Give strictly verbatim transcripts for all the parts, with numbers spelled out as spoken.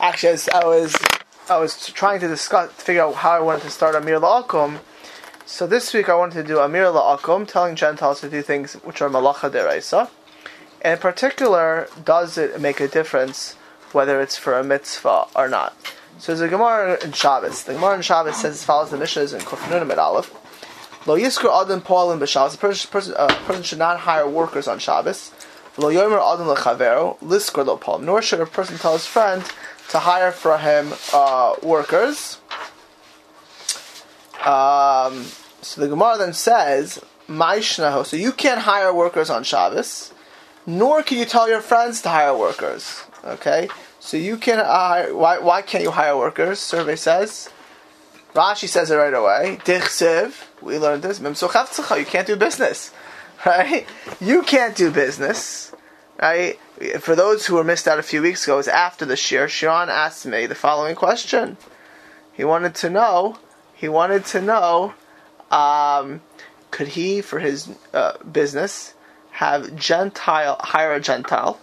Actually, as I was I was trying to discuss, to figure out how I wanted to start Amir La'akum. So this week I wanted to do Amir La'akum, telling Gentiles to do things which are Malacha Deraisa. And in particular, does it make a difference whether it's for a mitzvah or not? So there's a Gemara in Shabbos. The Gemara in Shabbos says as follows: the Mishnah is in Kufnun Amid Aleph. Lo Yiskur Adam Poalim b'Shabbos. A person, person, uh, person should not hire workers on Shabbos. Lo Yomer Adam leChavero Liskur Lo Poalim. Nor should a person tell his friend to hire for him uh, workers. Um, so the Gemara then says, Ma'ishnaho. So you can't hire workers on Shabbos, nor can you tell your friends to hire workers. Okay, so you can hire. Why? Why can't you hire workers? Survey says. Rashi says it right away. Dichsev. We learned this. You can't do business, right? You can't do business, right? For those who were missed out a few weeks ago, it was after the shir. Shiran asked me the following question. He wanted to know. He wanted to know. Um, could he, for his uh, business, have Gentile hire a Gentile?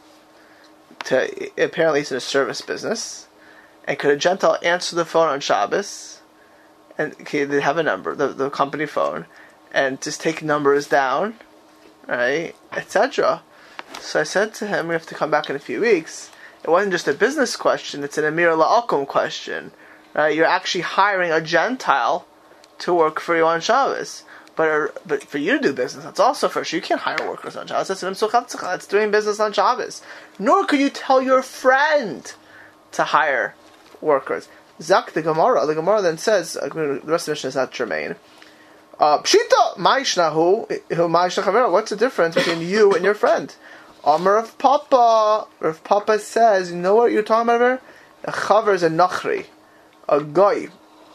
To apparently it's a service business, and could a Gentile answer the phone on Shabbos? And okay, they have a number, the the company phone, and just take numbers down, right, et cetera. So I said to him, we have to come back in a few weeks. It wasn't just a business question; it's an Amir La'akum question, right? You're actually hiring a Gentile to work for you on Shabbos. But, uh, but for you to do business, that's also for sure. You can't hire workers on Shabbos. That's that's doing business on Shabbos. Nor could you tell your friend to hire workers. Zak the Gemara. The Gemara then says, uh, the rest of the Mishnah is not germane. Uh, Pshita, ma'ishnahu, ma'ishnachaver. What's the difference between you and your friend? Amar of Papa. Rav Papa says, you know what you're talking about here? A chaver is a nachri, a guy.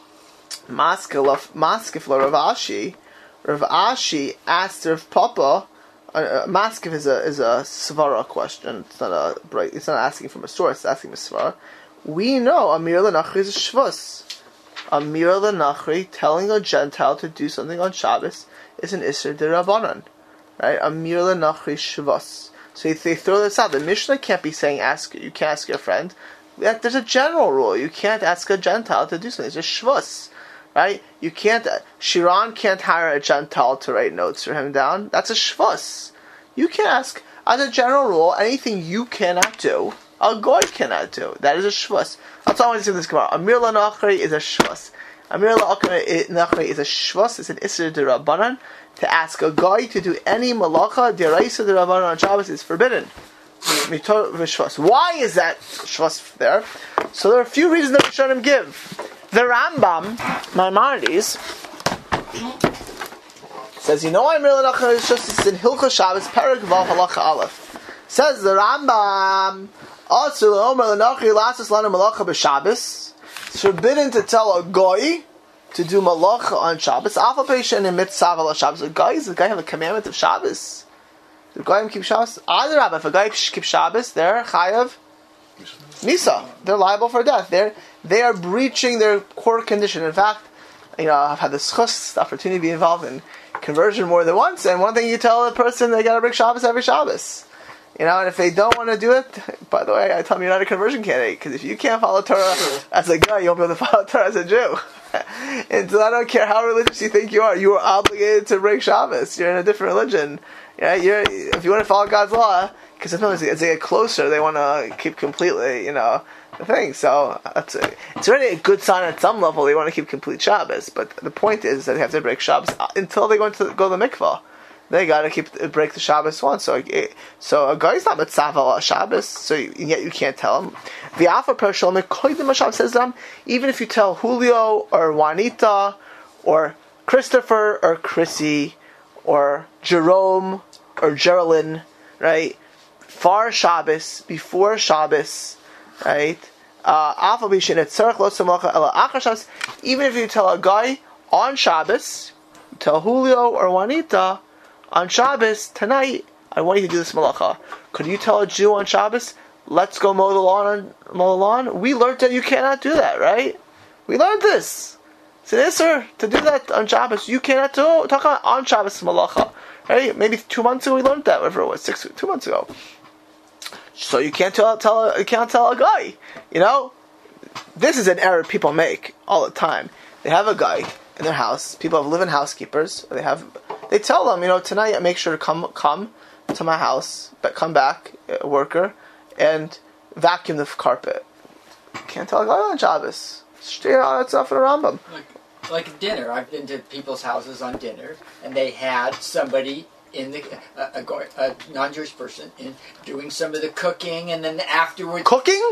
Maskef la Rav Ashi. Rav Ashi asked Rav Papa. Uh, uh, Maskef is a is a svara question. It's not a bright. It's not asking from a source. It's asking a svara. We know Amir L'Nachri is a shvus. Amir L'Nachri telling a Gentile to do something on Shabbos is an Isser D'Rabbanan, right? Amir L'Nachri shvus. So if they throw this out, the Mishnah can't be saying ask. You can't ask your friend. There's a general rule. You can't ask a Gentile to do something. It's a shvus. Right? You can't, Shiran can't hire a Gentile to write notes for him down. That's a shvus. You can ask, as a general rule, anything you cannot do, a goy cannot do. That is a shvus. That's all I want to say in this Gemara. Amir L'Nachri is a shvus. Amir L'Nachri is a shvus. It's an Isser D'Rabbanan. To ask a goy to do any malacha, D'Oraisa D'Rabbanan on Shabbos is forbidden. Why is that shvus there? So there are a few reasons that Rishonim give. The Rambam, Maimonides, says, you know why Amir L'Nachri is just, it's in Hilchos Shabbos, Perek Vav Halacha Aleph. Says the Rambam, Atzur L'Omer L'Nachri L'Asos Lanu Malacha B'Shabbos. It's forbidden to tell a goy to do malacha on Shabbos. Alpha patient in mitzvah ala Shabbos. A guy, does the guy have a commandment of Shabbos? The guy keep Shabbos? Other Rabbi, if a guy keeps Shabbos, they're chayav Misa. They're liable for death. They're They are breaching their core condition. In fact, you know, I've had this chus, the opportunity to be involved in conversion more than once, and one thing you tell a person, they gotta break Shabbos every Shabbos. You know, and if they don't want to do it, by the way, I tell them you're not a conversion candidate, because if you can't follow Torah as a guy, you won't be able to follow Torah as a Jew. And so I don't care how religious you think you are, you are obligated to break Shabbos. You're in a different religion. Yeah, you're, if you want to follow God's law, because sometimes as they get closer, they want to keep completely, you know, the thing. So it's, a, it's already a good sign at some level they want to keep complete Shabbos. But the point is that they have to break Shabbos until they go to go to the mikvah. They got to keep break the Shabbos once. So so a guy's not mitzav Shabbos. So you, yet you can't tell him. The Alpha Pershal Mekoidim Shabbos says them. Even if you tell Julio or Juanita or Christopher or Chrissy or Jerome or Geraldine, right? Far Shabbos, before Shabbos, right? Uh, even if you tell a guy on Shabbos, tell Julio or Juanita on Shabbos tonight, I want you to do this malacha. Could you tell a Jew on Shabbos, let's go mow the lawn? Mow the lawn? We learned that you cannot do that, right? We learned this. It's an Isser to do that on Shabbos. You cannot do talk about on Shabbos malacha, right? Maybe two months ago we learned that. Whatever it was, six two months ago. So you can't tell tell you can't tell a guy, you know, this is an error people make all the time. They have a guy in their house. People have live-in housekeepers. They have, they tell them, you know, tonight make sure to come come to my house, but come back, a worker, and vacuum the carpet. Can't tell a guy on Shabbos. That's not for the Rambam. Like, like dinner. I've been to people's houses on dinner, and they had somebody in the a, a, a non-Jewish person in doing some of the cooking, and then afterwards Cooking?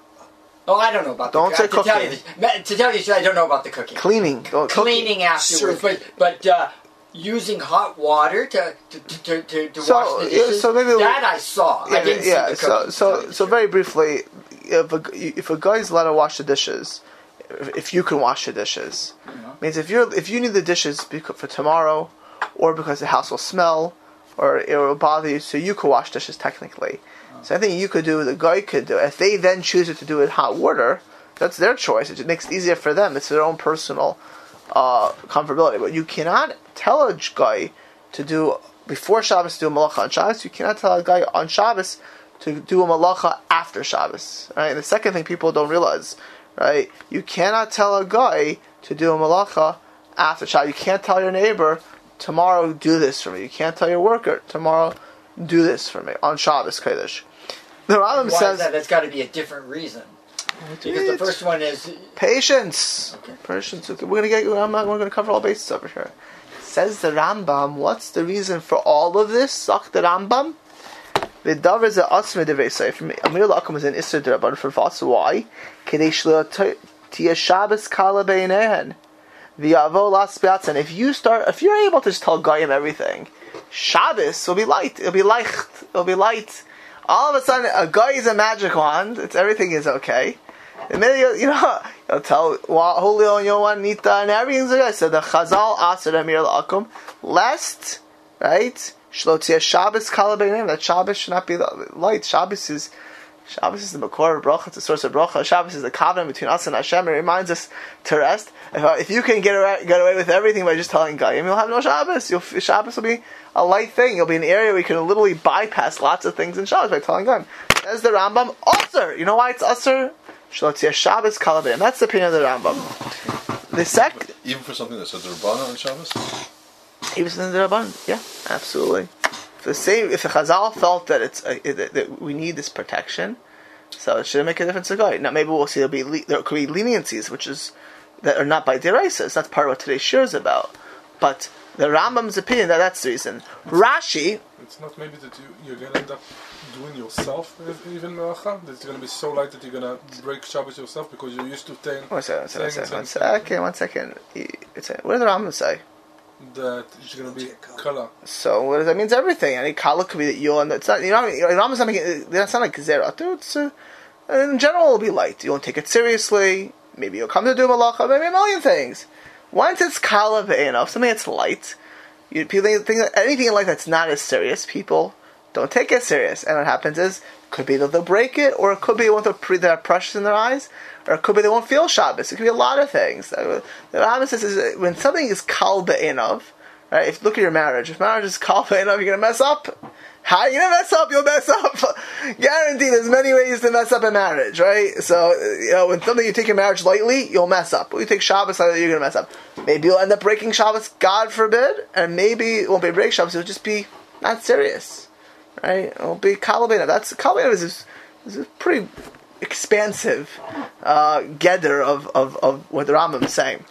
Oh, I don't know about don't the say uh, to cooking. tell you the, to tell you the truth, I don't know about the cooking. Cleaning. Don't, Cleaning cooking. afterwards, but but uh, using hot water to to to, to, to so, wash the dishes. Yeah, so maybe that I saw. Yeah, I didn't yeah. see the so cooking. so so very briefly, if a, if a guy's allowed to wash the dishes, if you can wash the dishes, mm-hmm. means if you're if you need the dishes for tomorrow, or because the house will smell, or it will bother you, so you could wash dishes technically. Oh. So I think you could do. The guy could do. If they then choose to do it in hot water, that's their choice. It makes it easier for them. It's their own personal uh, comfortability. But you cannot tell a guy to do before Shabbos to do a malacha on Shabbos. You cannot tell a guy on Shabbos to do a malacha after Shabbos. Right. And the second thing people don't realize, right? You cannot tell a guy to do a malacha after Shabbos. You can't tell your neighbor tomorrow do this for me. You can't tell your worker tomorrow do this for me on Shabbos Kodesh. The Rambam Why says is that? That's got to be a different reason. Because the first one is patience. Okay. Patience. Okay. We're gonna get. I'm not, we're gonna cover all bases over here. Says the Rambam. What's the reason for all of this? Suck the Rambam. The davar is a asma devei from Amir Lakum is an Isser D'Rabbanan for Vasa. Why? Kadesh lo tia Shabbos kala beinehen. V'yavo las beatzan. If you start, if you're able to just tell Goyim everything, Shabbos will be light. It'll be light. It'll be light. All of a sudden, a guy is a magic wand. It's everything is okay. The minute you, you know, you'll tell Julio and Yohan Nita and everything's okay. So the Chazal Asar Amir Lakum, lest right Shlotia Shabbos kala beinehen. That Shabbos should not be light. Shabbos is. Shabbos is the Makor of Bracha, it's the source of Bracha. Shabbos is the covenant between us and Hashem. It reminds us to rest. If, uh, if you can get away, get away with everything by just telling Goyim, you'll have no Shabbos. You'll, Shabbos will be a light thing. You'll be an area where you can literally bypass lots of things in Shabbos by telling Goyim. As the Rambam, Usr. You know why it's Usr? Shlotzia Shabbos Kalabim. That's the opinion of the Rambam. The sec... Even for something that says the Rabbana on Shabbos? Even for the Rabban, yeah, absolutely. If the same, if the Chazal felt that it's uh, that, that we need this protection, so it shouldn't make a difference to go. Now maybe we'll see there'll be le- there could be leniencies, which is that are not by deraisa. That's part of what today's shir is about. But the Rambam's opinion that that's the reason. Rashi. It's not maybe that you you're gonna end up doing yourself even melacha. That it's gonna be so light that you're gonna break Shabbos yourself because you're used to ten. One second, one second, one second. One second. It's a, what does the Rambam say? That it's going to be kala. So what does that mean? It's everything. Any kala could be that you'll, and it's not. You know, Rambam's not making. That's not like zera. It's uh, in general, it'll be light. You won't take it seriously. Maybe you'll come to do malacha. Maybe a million things. Once it's kala ve'enof, something that's light. You people think that anything in life that's not as serious, people don't take it serious. And what happens is, could be that they'll break it, or it could be they want to pre- they have precious in their eyes. Or it could be they won't feel Shabbos. It could be a lot of things. The Rambam says is when something is kal be'enov, right? If look at your marriage, if marriage is kal be'enov, you're gonna mess up. How are you gonna mess up? You'll mess up. Guaranteed. There's many ways to mess up a marriage, right? So you know when something you take your marriage lightly, you'll mess up. When you take Shabbos lightly, you're gonna mess up. Maybe you'll end up breaking Shabbos, God forbid, and maybe it won't be break Shabbos. It'll just be not serious, right? It won't be kal be'enov. That's kal be'enov is, is a pretty expansive uh, gather of, of, of what the Rambam is saying.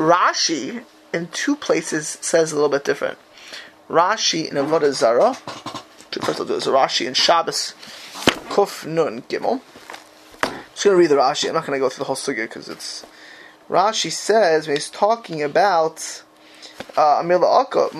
Rashi in two places says a little bit different. Rashi in Avodah Zarah, two places I'll do is Rashi in Shabbos Kuf Nun Gimel. I'm just going to read the Rashi. I'm not going to go through the whole sugya because it's Rashi says when he's talking about Amir La'akam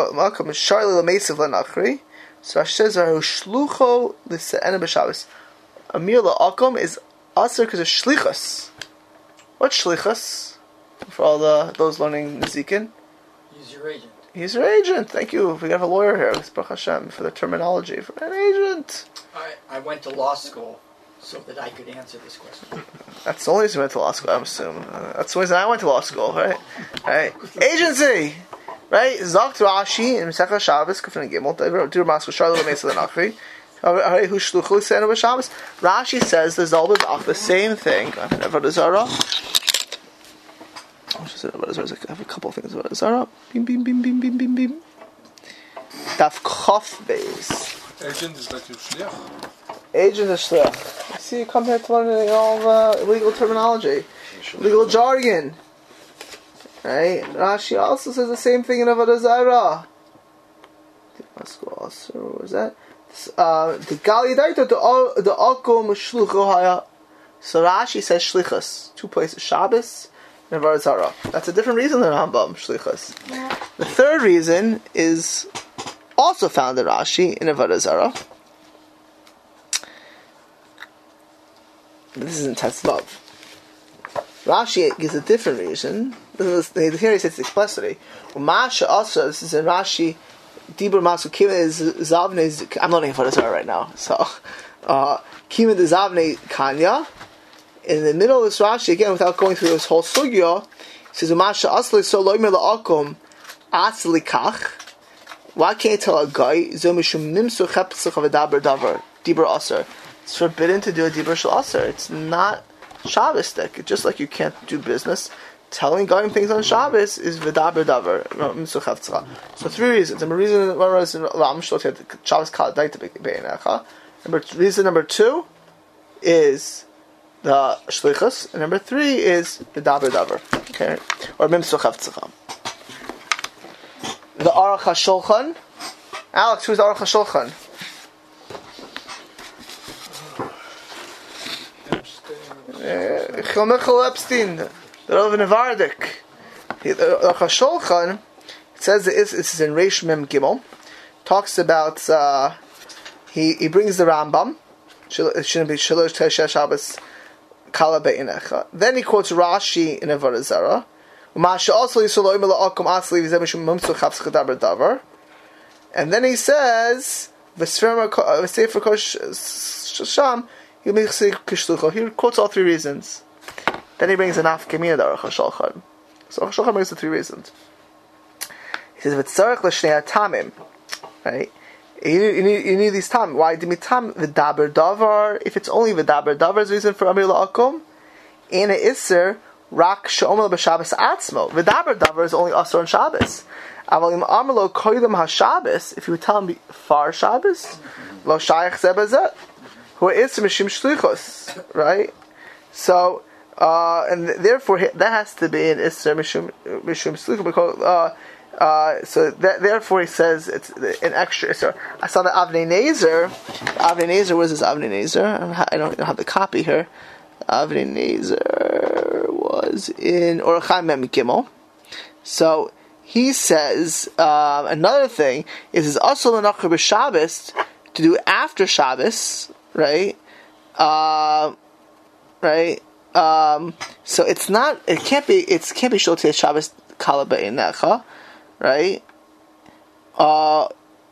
Sharli L'Meisiv L'Nachri. So Rashi says Shlucho L'Se'ena B'Shabbos. Amir La'akom is aser because of shlichus. What's shlichus? For all the those learning Nezikin? He's your agent. He's your agent. Thank you. We have a lawyer here. Baruch Hashem for the terminology. For an agent. I, I went to law school so that I could answer this question. That's the only reason I went to law school, I'm assuming. Uh, that's the reason I went to law school, right? Right. Agency! Right? Zakt Rashi in Mesechah Shabbos, Kufin Gimel, Dur Maskul Sharli L'Meisiv L'Nachri. Rashi says there's always the same thing. Avodah Zarah. I have a couple of things about Zarah. Bim bim bim bim bim bim bim. Daf Chof Beis. Agent is like your shliach. Agent is shliach. See, you come here to learn all the legal terminology, legal jargon. Right? Rashi also says the same thing in Avodah Zarah. Let's go also. What was that? Uh, the Gali Daita, the Akum Shlucho Haya. So Rashi says Shlichus. Two places, Shabbos and Avodah Zarah. That's a different reason than Rambam, Shlichus. The third reason is also found in Rashi in Avodah Zarah. This is in Tetzvav. Rashi gives a different reason. This is, here he says explicitly. Masha also, this is in Rashi. Dibur Masu Kima is Zavne. I'm learning Avodah Zarah right now. So, uh, Kima de Zavne Kanya. In the middle of this Rashi, again, without going through this whole sugya, he says, "Umasha asli so loimer la'akum asli kach." Why can't you tell a guy zomishum nimsu chepsach of a daber davar dibur aser? It's forbidden to do a dibur shel aser. It's not Shabbos-dik. Just like you can't do business, telling guy things on Shabbos is v'daber davar nimsu chepsach. So three reasons. Number reason one reason Shabbos kal daita beinecha. Number reason number two is the shlichus, and number three is the daber davar, okay, or mimsuchav tzacham. The Aruch HaShulchan. Alex, who's the Aruch HaShulchan? Chilmichel Epstein, the Rav Nevardik. The Aruch HaShulchan, it says it is, this is in Reish Mem Gimel, talks about uh, he he brings the Rambam. It shouldn't be Shalosh Tesha Shabbos. Then he quotes Rashi in Avodah Zarah. And then he says, he quotes all three reasons. Then he brings an afkamina to Aruch HaShulchan. So Aruch HaShulchan brings the three reasons. He says, "V'tzarech l'shnei tamim." Right? You need, you need, you need these tam. Why? Dimitam v'daber davar. If it's only v'daber davar, is the reason for amir la'akum. In a iser rak she'omer b'Shabbos atzmo. V'daber davar is only asur on Shabbos. Avalim amar lo koydem haShabbos. If you would tell him far Shabbos, lo shayach zebazet. Who iser mishim shlichos. Right. So, uh, and therefore that has to be an iser mishim mishim shlichos because. Uh, Uh, so that, therefore he says it's an extra. So I saw that Avnei Nezer. Avnei Nezer was his Avnei Nezer. I don't, I don't have the copy here. Avnei Nezer was in Orach Chaim Mem Gimel. So he says uh, another thing is is also l'nachar b'Shabbos to do after Shabbos, right? Uh, right. Um, so it's not. It can't be. It can't be shotei Shabbos kala be'inecha. Right? Uh,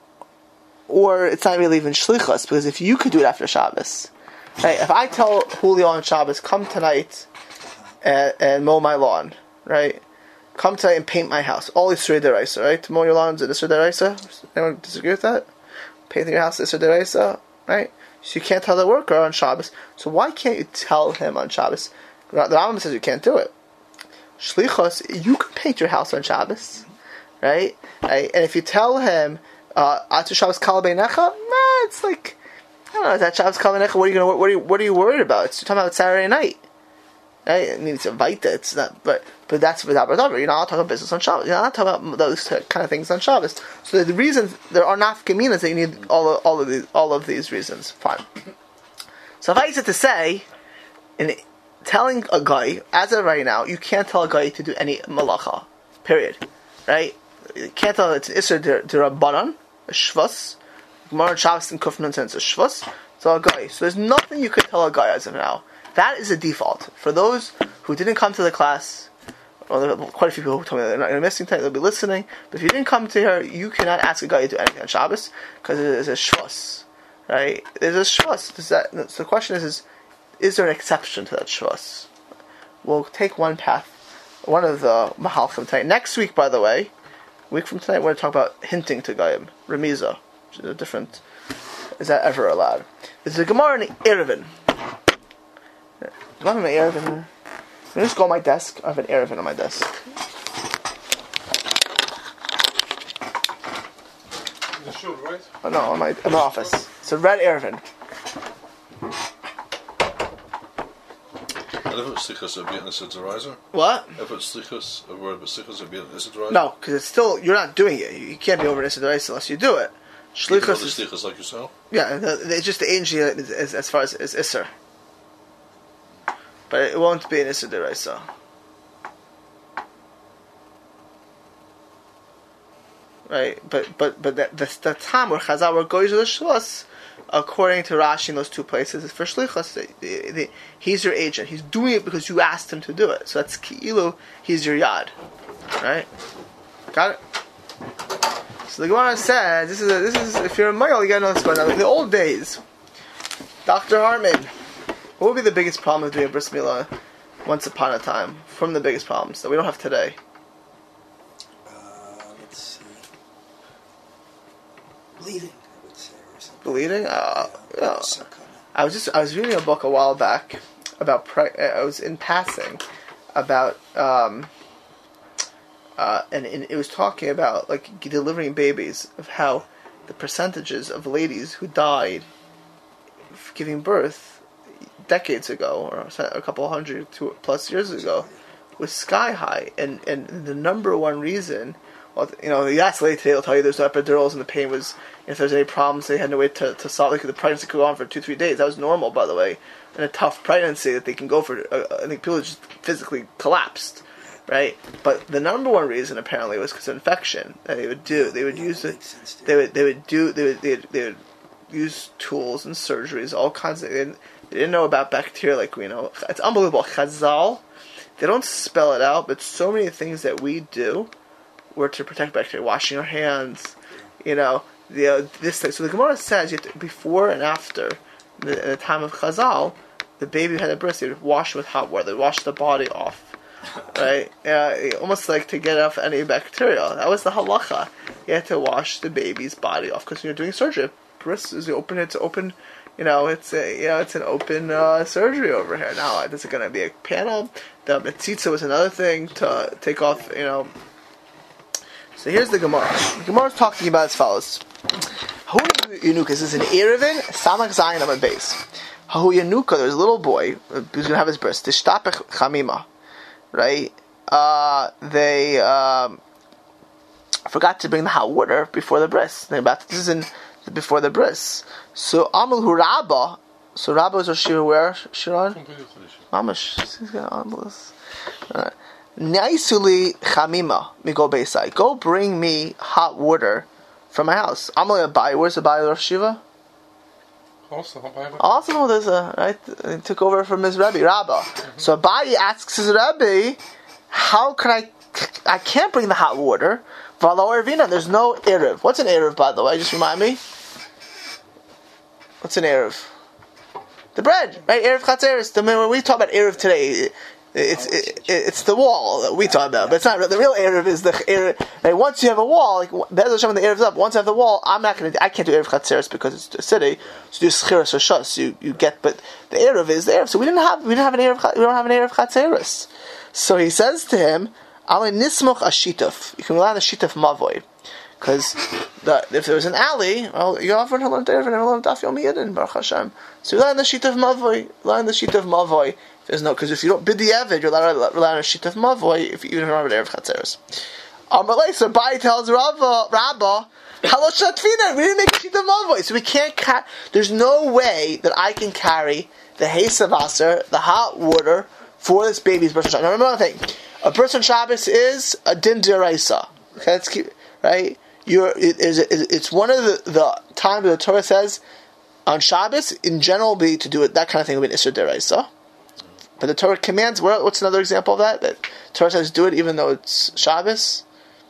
or it's not really even shlichus, because if you could do it after Shabbos, right? If I tell Julio on Shabbos, come tonight and, and mow my lawn, right? Come tonight and paint my house. All Yisrei Deraisa, right? To mow your lawn is Yisrei Deraisa? Anyone disagree with that? Painting your house is Yisrei Deraisa, right? So you can't tell the worker on Shabbos. So why can't you tell him on Shabbos? The Rambam says you can't do it. Shlichus, you can paint your house on Shabbos. Right? right? And if you tell him, uh, Atu Shabbos Kal Beinecha, it's like, I don't know, is that Shabbos Kal Beinecha? What are you going to, what are you, what are you worried about? It's, you're talking about Saturday night. Right? I mean, it's a Vaita, it's not, but, but that's without B'davar. You're not talking about business on Shabbos. You're not talking about those kind of things on Shabbos. So the reason, there are nafkaminas that you need all of, all of these, all of these reasons. Fine. So if I used to say, in telling a guy, as of right now, you can't tell a guy to do any malacha. Period. Right? You can't tell it's an Isser D'Rabbanan, a Shvus. Gemara Shabbos and Kufnan says a Shvus. So a guy. So there's nothing you could tell a guy as of now. That is a default. For those who didn't come to the class, well, there are quite a few people who told me they're not going to miss anything, they'll be listening. But if you didn't come to here, you cannot ask a guy to do anything on Shabbos because it is a Shvus. Right? There's a Shvus. Does that, so the question is, is, is there an exception to that Shvus? We'll take one path. One of the Mahalchim tonight. Next week, by the way, week from tonight, we're going to talk about hinting to Goyim, Remiza, which is a different is that ever allowed? There's a Gemara in Eruvin. Do I have an Eruvin here? Let me just go on my desk. I have an Eruvin on my desk. The shul, right? Oh no, in my, in my office. It's a red Eruvin. And if it's Slichus, it'd be an Issa D'Oraisa? What? If it's Slichus, a word but Slichus, it'd be an Issa D'Oraisa? No, because it's still, you're not doing it. You, you can't be over Issa D'Oraisa unless you do it. You know Shlichus the is, Slichus like yourself? yeah, the, the, it's just the ancient as, as, as far as, as Isser. But it won't be an Issa D'Oraisa. Right, but but but the, the, the time where Chazal were goyim l'shlos, according to Rashi in those two places, is for shlichus. The, the, the, he's your agent. He's doing it because you asked him to do it. So that's ki'ilu. He's your yad. Right? Got it. So the Gemara says, "This is a, this is if you're a male, you gotta know what's going on." In the old days, Doctor Harmon, what would be the biggest problem with doing a bris milah once upon a time? From the biggest problems that we don't have today. Bleeding, I would say, or something. Bleeding? Uh, Yeah, yeah. some kind of- I was just I was reading a book a while back about pre- I was in passing about um uh and, and it was talking about like delivering babies, of how the percentages of ladies who died f- giving birth decades ago or a couple hundred two plus years ago was sky high, and and the number one reason. Well, you know, the ask lady today will tell you there's no epidurals and the pain was, if there's any problems, they had to wait to, to solve. Like the pregnancy could go on for two, three days. That was normal, by the way. And a tough pregnancy that they can go for, uh, I think people just physically collapsed, right? But the number one reason apparently was because of infection. That they would do, they would Yeah, use that the, makes sense, too. they would, they would do, they would, they would, they would use tools and surgeries, all kinds of, they didn't, they didn't know about bacteria like we know. It's unbelievable. Chazal, they don't spell it out, but so many things that we do were to protect bacteria, washing our hands, you know, the uh, this thing. So the Gemara says you have to, before and after, in the, in the time of Chazal, the baby who had a breast, they would wash with hot water, they would wash the body off, right? Uh, almost like to get off any bacteria. That was the halacha. You had to wash the baby's body off because when you're doing surgery, breast is open. It's open. You know, it's a, you know, it's an open uh, surgery over here. Now, this is going to be a panel. The metzitza was another thing to take off. You know. So here's the Gemara. The Gemara is talking about as follows. Hahu Yanuka, this is an Eruvin, Samach Zayin Amad Beis. Hahu Yanuka, there's a little boy who's going to have his breast. Tishtapech Chamima. Right? Uh, they um, forgot to bring the hot water before the breast. They about this is in before the breast. So Amul Hu Rabba. So Rabba is Rosh Yeshiva where, Shiran? Mamash. She's got on this. Alright. Naisuli chamima migo beisai. Go bring me hot water from my house. I'm gonna buy. Where's the buyer of Shiva? Also, Abai- Also, there's a right. He took over from his Rebbe, Rabba. So Abayi asks his Rebbe, "How can I? I can't bring the hot water. V'alo ervina. There's no erev. What's an erev, by the way? Just remind me. What's an erev? The bread, right? Erev chatzeres. The when we talk about erev today. It's it, it's the wall that we talk about, but it's not the real erev. Is the erev? Like once you have a wall, like Be'ez Hashem, the erev's up. Once I have the wall, I'm not going to. I can't do erev chatzeres because it's a city. So do schiras or shus. You you get, but the erev is the erev. So we didn't have we didn't have an erev. We don't have an erev chatzeres. So he says to him, "Ale nismoch ashituf." You can rely on the shituf mavoy. Because the, if there was an alley, well, you offered to learn the erev and learn daf yomi yidin, Baruch Hashem. So you rely on the shituf mavoy. Rely on the shituf mavoy. There's no, because if you don't bid the Evid, you're allowed to rely on a sheet of Mavoy if you even remember the Erev Chatzeres. Amalei, so Bai tells Rava, Rabba, Halo Shatfina, we didn't make a sheet of Mavoy, so we can't, ca- there's no way that I can carry the Hesavaser, the hot water, for this baby's birth. Now remember one thing, a birth on Shabbos is a din d'oraisa. Okay, let's keep, right? You're, it is, it's one of the, the times that the Torah says, on Shabbos, in general, be to do it, that kind of thing would be an Isser d'oraisa. But the Torah commands, what's another example of that? That Torah says do it even though it's Shabbos?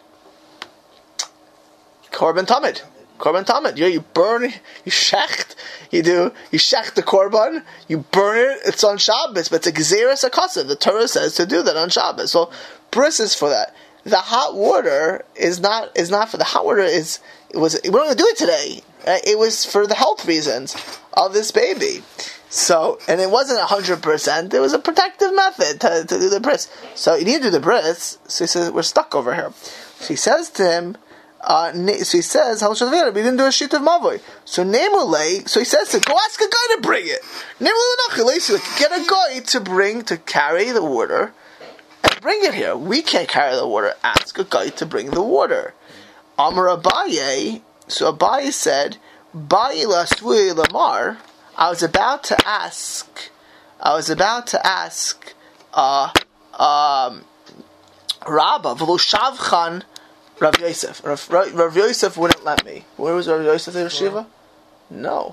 Korban Tamid. Korban Tamid. You know, you burn, you shecht, you do, you shecht the Korban, you burn it, it's on Shabbos, but it's a Gezeres Akasav. The Torah says to do that on Shabbos. So, bris is for that. The hot water is not, is not for, the hot water is, it was, we're not going to do it today. uh, it was for the health reasons of this baby. So, and it wasn't a hundred percent. It was a protective method to, to do the bris. So you need to do the bris. So he says, we're stuck over here. So he says to him, uh, so he says, we didn't do a sheet of mavoi. So Nemule, so he says to him, go ask a guy to bring it. Nemule, so get a guy to bring, to carry the water and bring it here. We can't carry the water. Ask a guy to bring the water. Amar Abaye, so Abaye said, Ba'i lasui lamar, I was about to ask, I was about to ask, uh, um, Rabba, v'lo shavchan Rav Yosef. Rav, Rav Yosef wouldn't let me. Where was Rav Yosef in Yeshiva? No.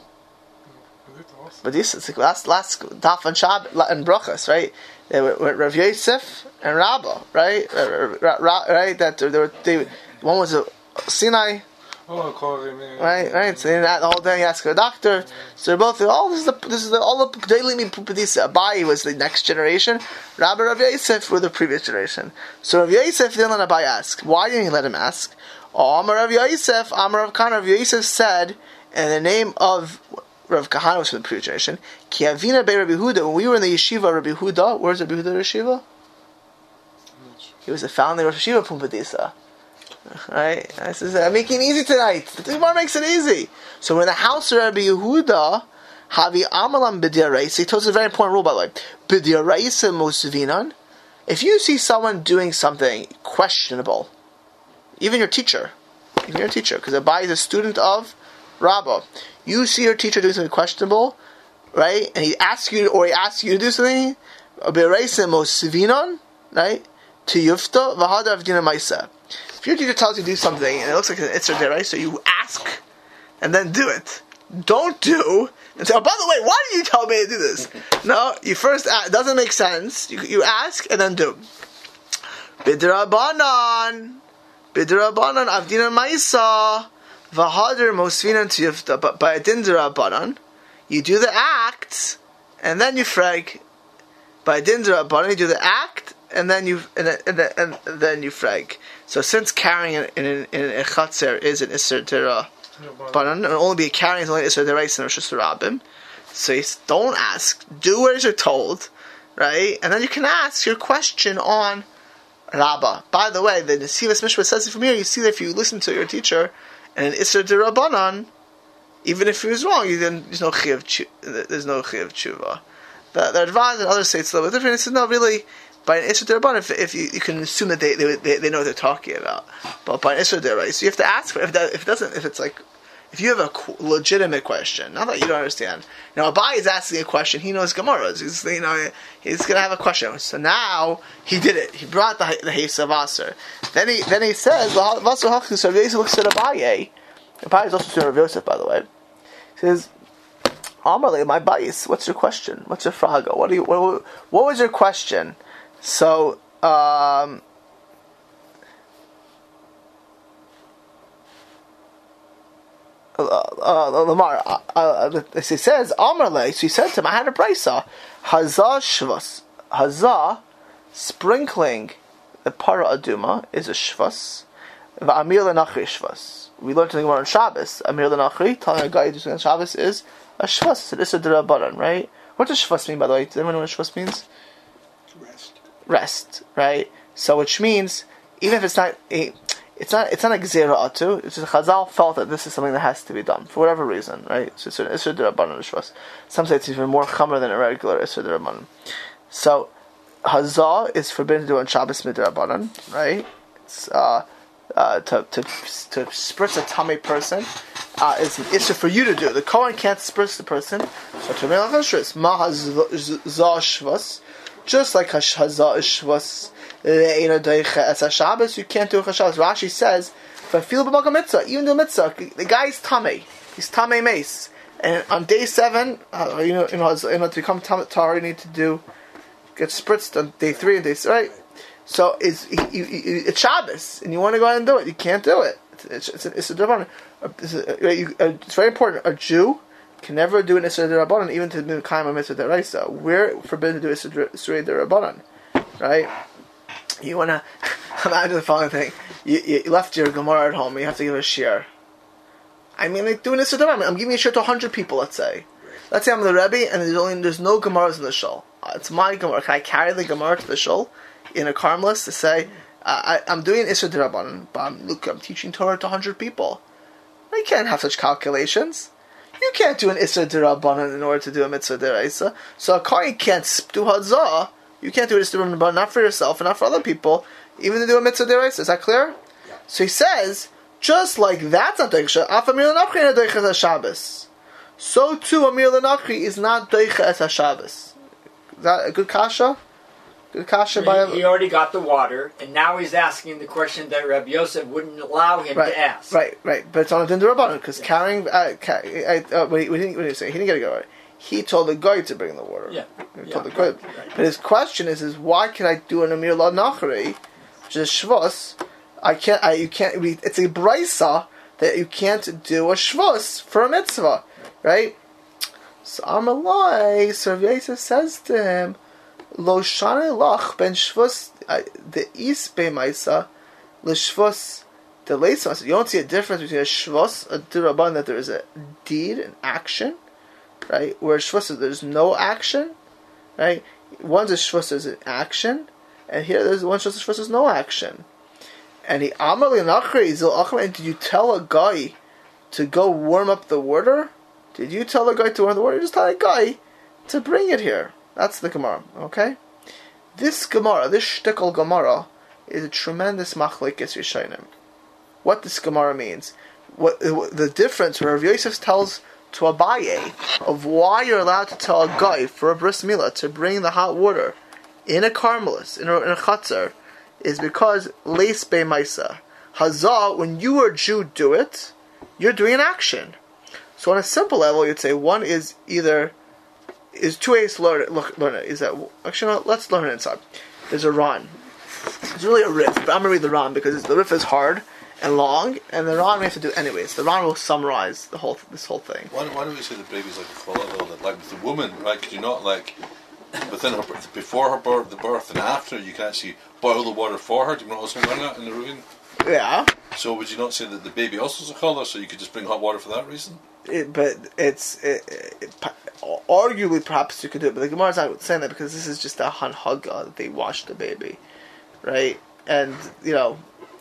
But this is the last, last daf and Shab and Brachas, right? They were, were Rav Yosef and Rabba, right? Right? That they were, they, one was a Sinai. Oh, right, right. So that the whole day he asked a doctor. So they're both. Oh, this is the this is the, all the daily pupadisa. Abaye was the next generation. Rabbi Rav Yosef were the previous generation. So Rav Yosef didn't let Abaye ask. Why didn't he let him ask? Oh, Amar Rav Yosef, Amar Rav Kahana. Rav Yosef said in the name of Rav Kahana was from the previous generation. Ki avina be Rabbi Huda. When we were in the yeshiva, Rabbi Huda. Where's Rabbi Huda yeshiva? He was the founder of Yeshiva Pumbedisa. Right? This is uh, making it easy tonight. The Gemara makes it easy. So in the house of Rabbi Yehuda, Havi Amalam B'diaraisa. He tells us a very important rule, by the way. B'diaraisa Mosvinan. If you see someone doing something questionable, even your teacher, even your teacher, because Abaye is a student of Rabbah, you see your teacher doing something questionable, right? And he asks you, or he asks you to do something, B'diaraisa Mosvinan, right? To Yufta V'hada Avdina Maisa. If your teacher tells you to do something and it looks like an Itzar Derai, so you ask and then do it. Don't do and say, oh, by the way, why did you tell me to do this? No, you first ask. It doesn't make sense. You, you ask and then do. Bidrabanan. Bidrabanan Avdina Maisa V'hadir Mosvinan Tiyufta. But by a Dindarabanan, you do the act and then you frag. By a Dindarabanan, you do the act and then you and then, and then, and then you frag. So since carrying in in, in a chatzer is an Isser Tera Banan, and only be carrying is only Isser Derais and Rosh Hashanah, so you don't ask, do as you're told, right? And then you can ask your question on Rabbah. By the way, the Nesivas Mishpah says it from here. You see that if you listen to your teacher and an Isser Tera Banan, even if he was wrong, you then there's no Chiyav there's no Chiyav Tshuva. The the Advaz and others say it's a little bit different. It says no, really. By an Isra D'Rabbanan, if, if you, you can assume that they, they they they know what they're talking about, but by an Isra D'Oraisa, so you have to ask for if that if it doesn't if it's like if you have a legitimate question, not that you don't understand. Now Abaye is asking a question. He knows Gemaras. He's you know he's going to have a question. So now he did it. He brought the the Hesa Vaser. Then he then he says Vaser Hachus. So Rav Yosef looks at Abaye. Abaye is also student of Rav Yosef, by the way. He says, Amarle, my bias. What's your question? What's your fraga? What do you what, what was your question? So, um, uh, Lamar, uh, uh, he says, Amarle, so he said to him, I had a brisa, Hazah Shvas, Hazah, sprinkling the para aduma is a Shvas, V'amir L'nachri Shvas. We learned something more on Shabbos, Amir L'nachri, telling a guy to do something on Shabbos is a Shvas, it's a D'Rabbanan, right? What does Shvas mean, by the way? Does anyone know what Shvas means? Rest. Rest, right? So, which means even if it's not a, it's not it's not a gzera atu. It's just Chazal felt that this is something that has to be done for whatever reason, right? So it's an isur d'Rabbanan shvas. Some say it's even more chamer than a regular isur d'Rabbanan. So, Hazah is forbidden to do on Shabbos midrabbanan, right? It's uh, uh, to to to spritz a tummy person uh, is an issue for you to do. The Kohen can't spritz the person. So to make a ma hazah shvas. Just like Hazah Shvas Le'ena Deicha as a Shabbos, you can't do a Shabbos. Rashi says, if I feel b'makom mitzvah, even the mitzvah, the guy's tummy, he's tummy mace, and on day seven, uh, you know, in order to become tar, you need to do get spritzed on day three and day right. So it's he, he, he, it's Shabbos, and you want to go ahead and do it, you can't do it. It's it's it's, a, it's, a, it's very important. A Jew can never do an Isra D'Rabbanan, even to do Kaim Mitzvah D'Oraisa. We're forbidden to do Isra D'Rabbanan, right? You want to imagine the following thing: you, you left your Gemara at home, you have to give a shiur. I mean, like doing this to them. I'm giving a shir to a hundred people. Let's say, let's say I'm the Rebbe, and there's only there's no gemaras in the shul. Uh, it's my gemara. Can I carry the gemara to the shul in a karmelis to say uh, I, I'm doing Isra D'Rabbanan, but I'm, look, I'm teaching Torah to a hundred people. I can't have such calculations. You can't do an Isra D'Rabbanan in order to do a Mitzvah D'Oraisa. So a Kohen can't do Hazah. You can't do Isra D'Rabbanan, not for yourself and not for other people, even to do a Mitzvah D'Oraisa. Is that clear? Yeah. So he says, just like that's not Doicha, Af Amir L'Nachri is Doicha as Shabbos. So too Amir L'Nachri is not Doicha as Shabbos. Is that a good kasha? Good kasha He, by he already got the water, and now he's asking the question that Rabbi Yosef wouldn't allow him right, to ask. Right, right. But it's on a din d'Rabbanan, because Yeah. carrying... Uh, ca- uh, uh, what, he, what, did he, what did he say? He didn't get to go right. He told the guy to bring the water. Yeah. He Yeah, told the guy. right, right. But his question is, is why can I do an Amir La Nachri, which is Shvus? I can't... I, you can't... We, it's a brisa that you can't do a Shvus for a mitzvah, right? So Amalai, so Rav Yosef says to him, Lo shane lach ben shvus the is be maisa le shvus the leisa. You don't see a difference between a shvus, a d'Rabbanan, that there is a deed, an action, right? Where shvus is there's no action, right? One's a shvus is an action, and here there's one shvus shvus is no action. And he amali nachri zil achma. Did you tell a guy to go warm up the water? Did you tell a guy to warm the water? You just tell a guy to bring it here. That's the Gemara, okay? This Gemara, this shtickle Gemara, is a tremendous machlekes rishonim. What this Gemara means, what the difference where Rav Yosef tells to Abaye of why you're allowed to tell a guy for a bris milah to bring the hot water in a karmelis, in a, in a chatzar, is because leis be maisa. Hazah, when you or a Jew do it, you're doing an action. So on a simple level, you'd say one is either... is two ways to learn it. Look, learn it. Is that actually no, let's learn it inside. There's a Ran. It's really a riff, but I'm gonna read the Ran because the riff is hard and long, and the Ran we have to do anyways. The Ran will summarize the whole this whole thing. Why, why don't we say the baby's like a cholera though? That like with the woman, right? Could you not like within her birth, before her birth, the birth, and after you can actually boil the water for her? Do you know what's going on in the ruin? Yeah, So would you not say that the baby also is a cholera, so you could just bring hot water for that reason? it, but it's it, it, arguably perhaps you could do it, but the Gemara is not saying that because this is just a hanhaga that they wash the baby, right? And you know.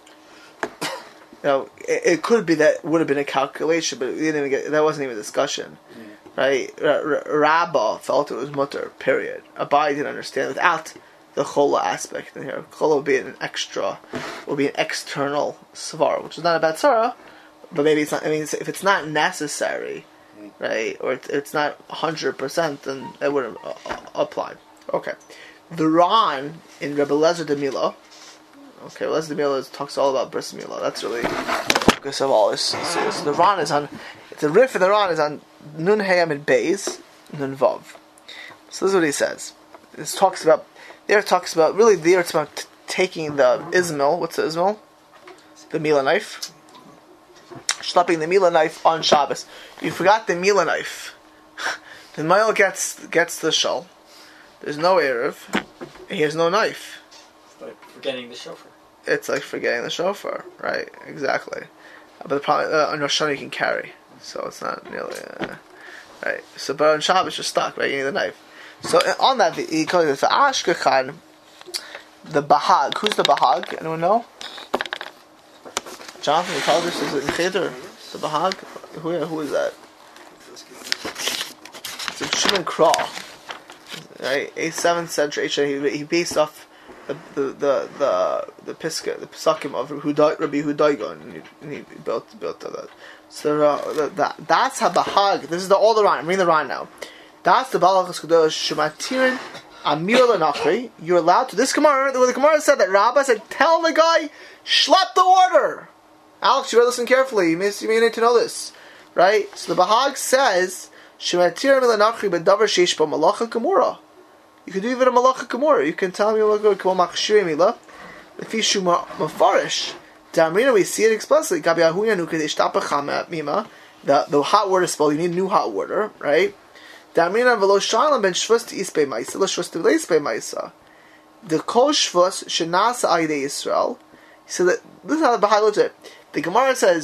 You know, it, it could be that would have been a calculation, but we didn't even get, that wasn't even a discussion, mm. right? R- R- Rabbah felt it was mutter. Period. Abai didn't understand without the chola aspect in here. Chola would be an extra, would be an external svar, which is not a bad tzara, but maybe it's not. I mean, if it's not necessary, mm. right, or it's, it's not hundred percent, then it wouldn't uh, apply. Okay, the Ran in Rebbe Lezer de Mila. Okay, well, the Mila talks all about bris milah. That's really focus of all this. So, so the Ran is on, the riff in the Ran is on Nun Hayam and Beis, Nun Vav. So this is what he says. This talks about, there it talks about, really there it's about t- taking the Ismail, what's the Ismail? The Milah knife. Schlepping the Milah knife on Shabbos. You forgot the Milah knife. The Mail gets, gets the shul. There's no Erev, and he has no knife. It's like forgetting the shofar. It's like forgetting the shofar, right? Exactly. But the problem, uh, on Rosh Hashanah you can carry, so it's not nearly uh, right. So, but on Shabbos you're stuck, right? You need the knife. So uh, on that, he calls it the Ashkechan, the Bahag. Who's the Bahag? Anyone know? Jonathan, you call this is it in Cheder? The Bahag. Who? Who is that? It's a Shimon Krah, right? eighth, seventh century. He he based off. The the the the, the Piska, the Pesakim of Hudai, Rabbi Hudaigon, and he, and he built built that. So uh, that that's how Bahag. This is the all the Ran. I'm reading the Ran now. That's the Balachas Kedosh Shematirin Amir Lanachri. You're allowed to. This Gemara, where the Gemara said that Rabbah said, "Tell the guy, schlep the water." Alex, you better listen carefully. You may, you may need to know this, right? So the Bahag says Shematirin Lanachri bedavar sheish bo malacha gemura. You can do even a malacha gemura. You can tell me what go come machshiri mila. The fishu mafarish. Damrina, we see it explicitly. Gabi ahuya nu kedish tapacham mima. The the hot water spell. You need new hot water, right? Damrina velo shalam ben shvus to ispe ma'isa. Lo shvus to leispe ma'isa. The kol shvus shenasa ayde Yisrael. So that this is how the Bahai looks at it. The Gemara says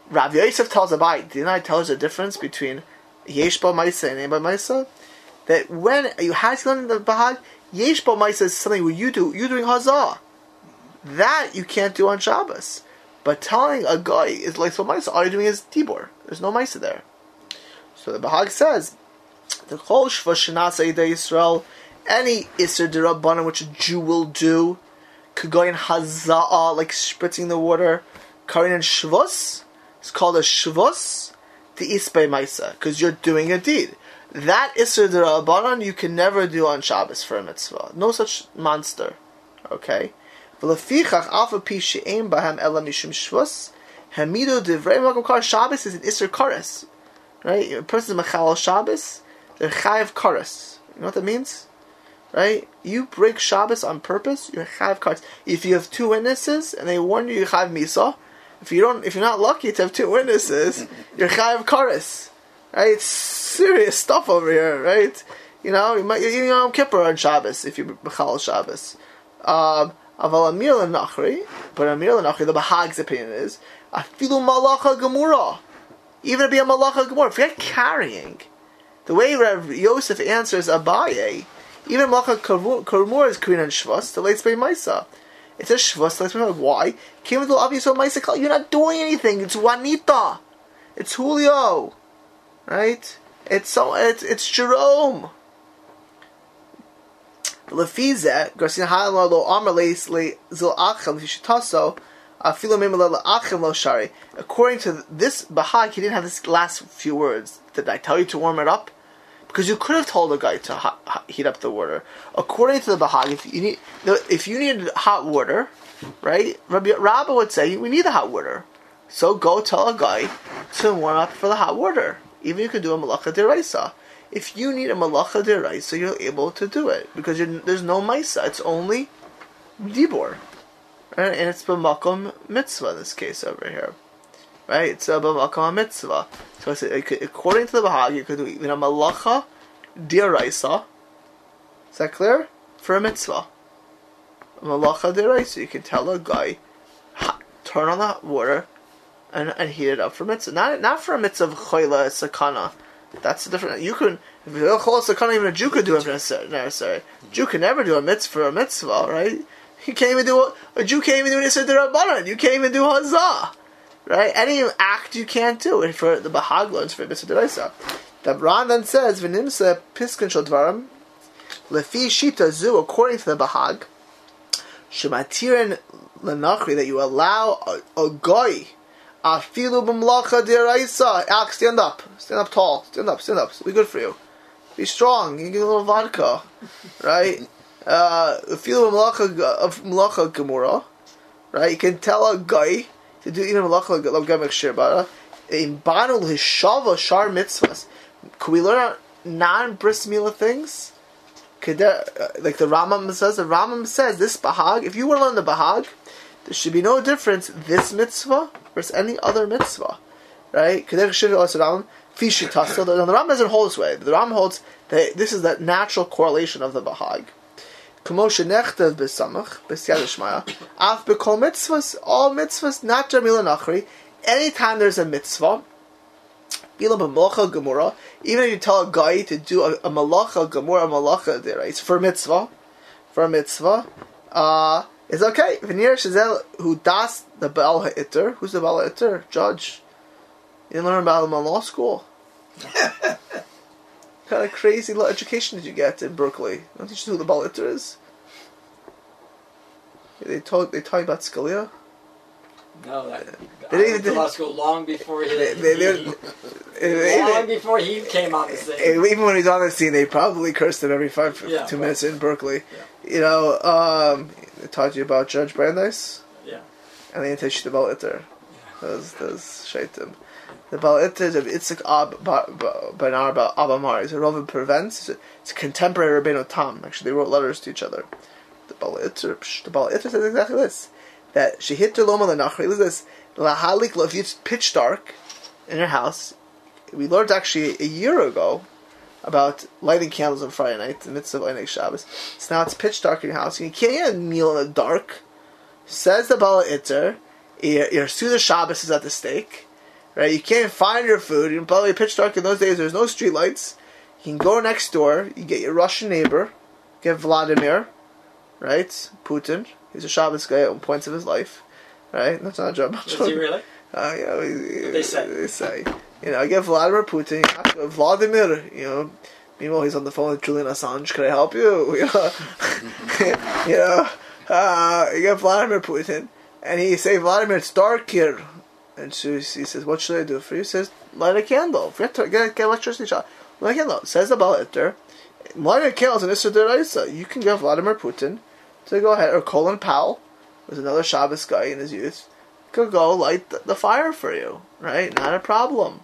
Rav Yosef tells Abai, didn't I tell us the difference between Yesh Bo Maisa and Ein Bo Maisa? That when you had to learn the Bahag, Yesh Bo Maisa is something where you do, you're doing Hazah. That you can't do on Shabbos. But telling a guy is like so Maisa, all you're doing is Tibor. There's no Maisa there. So the Bahag says, the Chol Shva Shenasa Yidei Yisrael, any Isser D'Rabbanan which a Jew will do, could go in Haza'ah, like spritzing the water, Karin and Shvus, it's called a Shvus, the Isbei Maisa, because you're doing a deed. That Isser D'Rabbanan you can never do on Shabbos for a mitzvah. No such monster. Okay? V'lefichach alpha pi she'ein bahem ela mishum shvus hamidu divrei makom kar. Shabbos is an Isser Kares. Right? A person is Mechal Shabbos, they're Chayav Kares. You know what that means? Right? You break Shabbos on purpose, you're Chayav Kares. If you have two witnesses and they warn you, you're Chayav Misa. If you don't, if you're not lucky to have two witnesses, you're Chayav Kares. Right? It's serious stuff over here, right? You know, you might, you're eating Yom Kippur on Shabbos if you're Mechal Shabbos. Um, Aval Amir L'Nachri, but Amir L'Nachri, the Bahag's opinion is, Afilu Malacha Gemura. Even to be a Malacha Gemura, forget carrying. The way Rav Yosef answers Abaye, even Malacha Gemura is Korean and Shvus, the late Spay Maisa. It's a Shvus, the late Spay Maisa. Why? Came with the obvious Maisa. You're not doing anything. It's Juanita. It's Julio. Right? It's so. It's it's Jerome. Lefize Garcia Halalo Lo Amar Leis Le Zil Achel Shitaso Afilo Mimela Achel Lo Shari. According to this Bahag, he didn't have this last few words. Did I tell you to warm it up? Because you could have told a guy to hot, heat up the water. According to the Bahag, if you need if you need hot water, right? Rabbi Rabba would say we need the hot water. So go tell a guy to warm up for the hot water. Even you could do a malacha deraisa. If you need a malacha deraisa, you're able to do it because you're, there's no maisa. It's only dibor, right? And it's b'makom mitzvah in this case over here, right? It's a b'makom mitzvah. So it's, it could, according to the Bahag, you could do even a malacha deraisa. Is that clear? For a mitzvah, a malacha deraisa, you can tell a guy turn on the water. And, and heat it up for mitzvah. Not not for a mitzvah of choila sakana. That's different. You can if you're choila sakana, even a Jew could do it necessary. Jew can never do a mitzvah for a mitzvah, right? You can't even do a, a Jew can't even do an Isser D'Rabbanan. You can't even do hazah, right? Any act you can't do. And for the Bahag learns for mitzvah d'oraisa. The Ran then says v'nimsa piskin shel dvarim lefi shita zu, according to the Bahag shematirin lenachri, that you allow a, a goy. Afilu b'mlacha deraisa. Alex, stand up. Stand up tall. Stand up, stand up. It'll be good for you. Be strong. You can get a little vodka. Right? Afilu b'mlacha of mlacha gemura. Right? You can tell a guy to do even mlacha l'gamik shirbara. In banul hishava shar mitzvahs. Can we learn non-bris milah things? Could there, like the Rambam says, the Rambam says, this Bahag, if you want to learn the Bahag, there should be no difference this mitzvah versus any other mitzvah, right? The Rambam doesn't hold this way. The Rambam holds that this is the natural correlation of the Bahag. All mitzvahs, not Jamila Nachri. Anytime there's a mitzvah, even if you tell a guy to do a, a malacha gemura, a malacha deraisa for a mitzvah, for a mitzvah, uh, it's okay. V'nir Shazel who das the Baal Ha'iter. Who's the Baal Ha'iter? Judge. You didn't learn about him in law school. What kind of crazy law education did you get in Berkeley? Don't teach you who the Baal Ha'iter is? They told they taught you about Scalia. No, that, they I went to law school long before he, they, they, they, he long they, before he came on the scene. Even when he's on the scene, they probably cursed him every five yeah, two minutes in Berkeley. Yeah. You know, um, they taught you about Judge Brandeis. Yeah, and they didn't teach you the Baal Ha'iter. Those those shaitim. The Baal Ha'iter of Itzik Ab Banar about Abamar. He's a Rav Prevents. It's a contemporary Rabbeinu Tam. Actually, they wrote letters to each other. The Baal Ha'iter. The Baal Ha'iter says exactly this. That she hit the loma lenachri. Look at this. Lahalik lo. If it's pitch dark in your house, we learned actually a year ago about lighting candles on Friday night, the mitzvah of Einik Shabbos. So now it's pitch dark in your house, and you can't eat a meal in the dark. Says the Baal Ha'iter, your, your Suda Shabbos is at the stake, right? You can't find your food. You're probably pitch dark in those days. There's no street lights. You can go next door. You get your Russian neighbor, get Vladimir, right? Putin. He's a Shabbos guy at points of his life, right? That's not a joke. Is he really? Uh, you know, he, They say. They say. You know, I get Vladimir Putin. Vladimir, you know. Meanwhile, he's on the phone with Julian Assange. Can I help you? You know, you know. Uh, you get Vladimir Putin, and he say, Vladimir, it's dark here. And so he says, what should I do for you? He says, light a candle. Forget to get, get electricity shot. Light a candle. Says the Baal Hitter, light a candle is an Issur D'Oraisa. You can get Vladimir Putin to go ahead, or Colin Powell, who's another Shabbos guy in his youth, could go light the, the fire for you, right? Not a problem.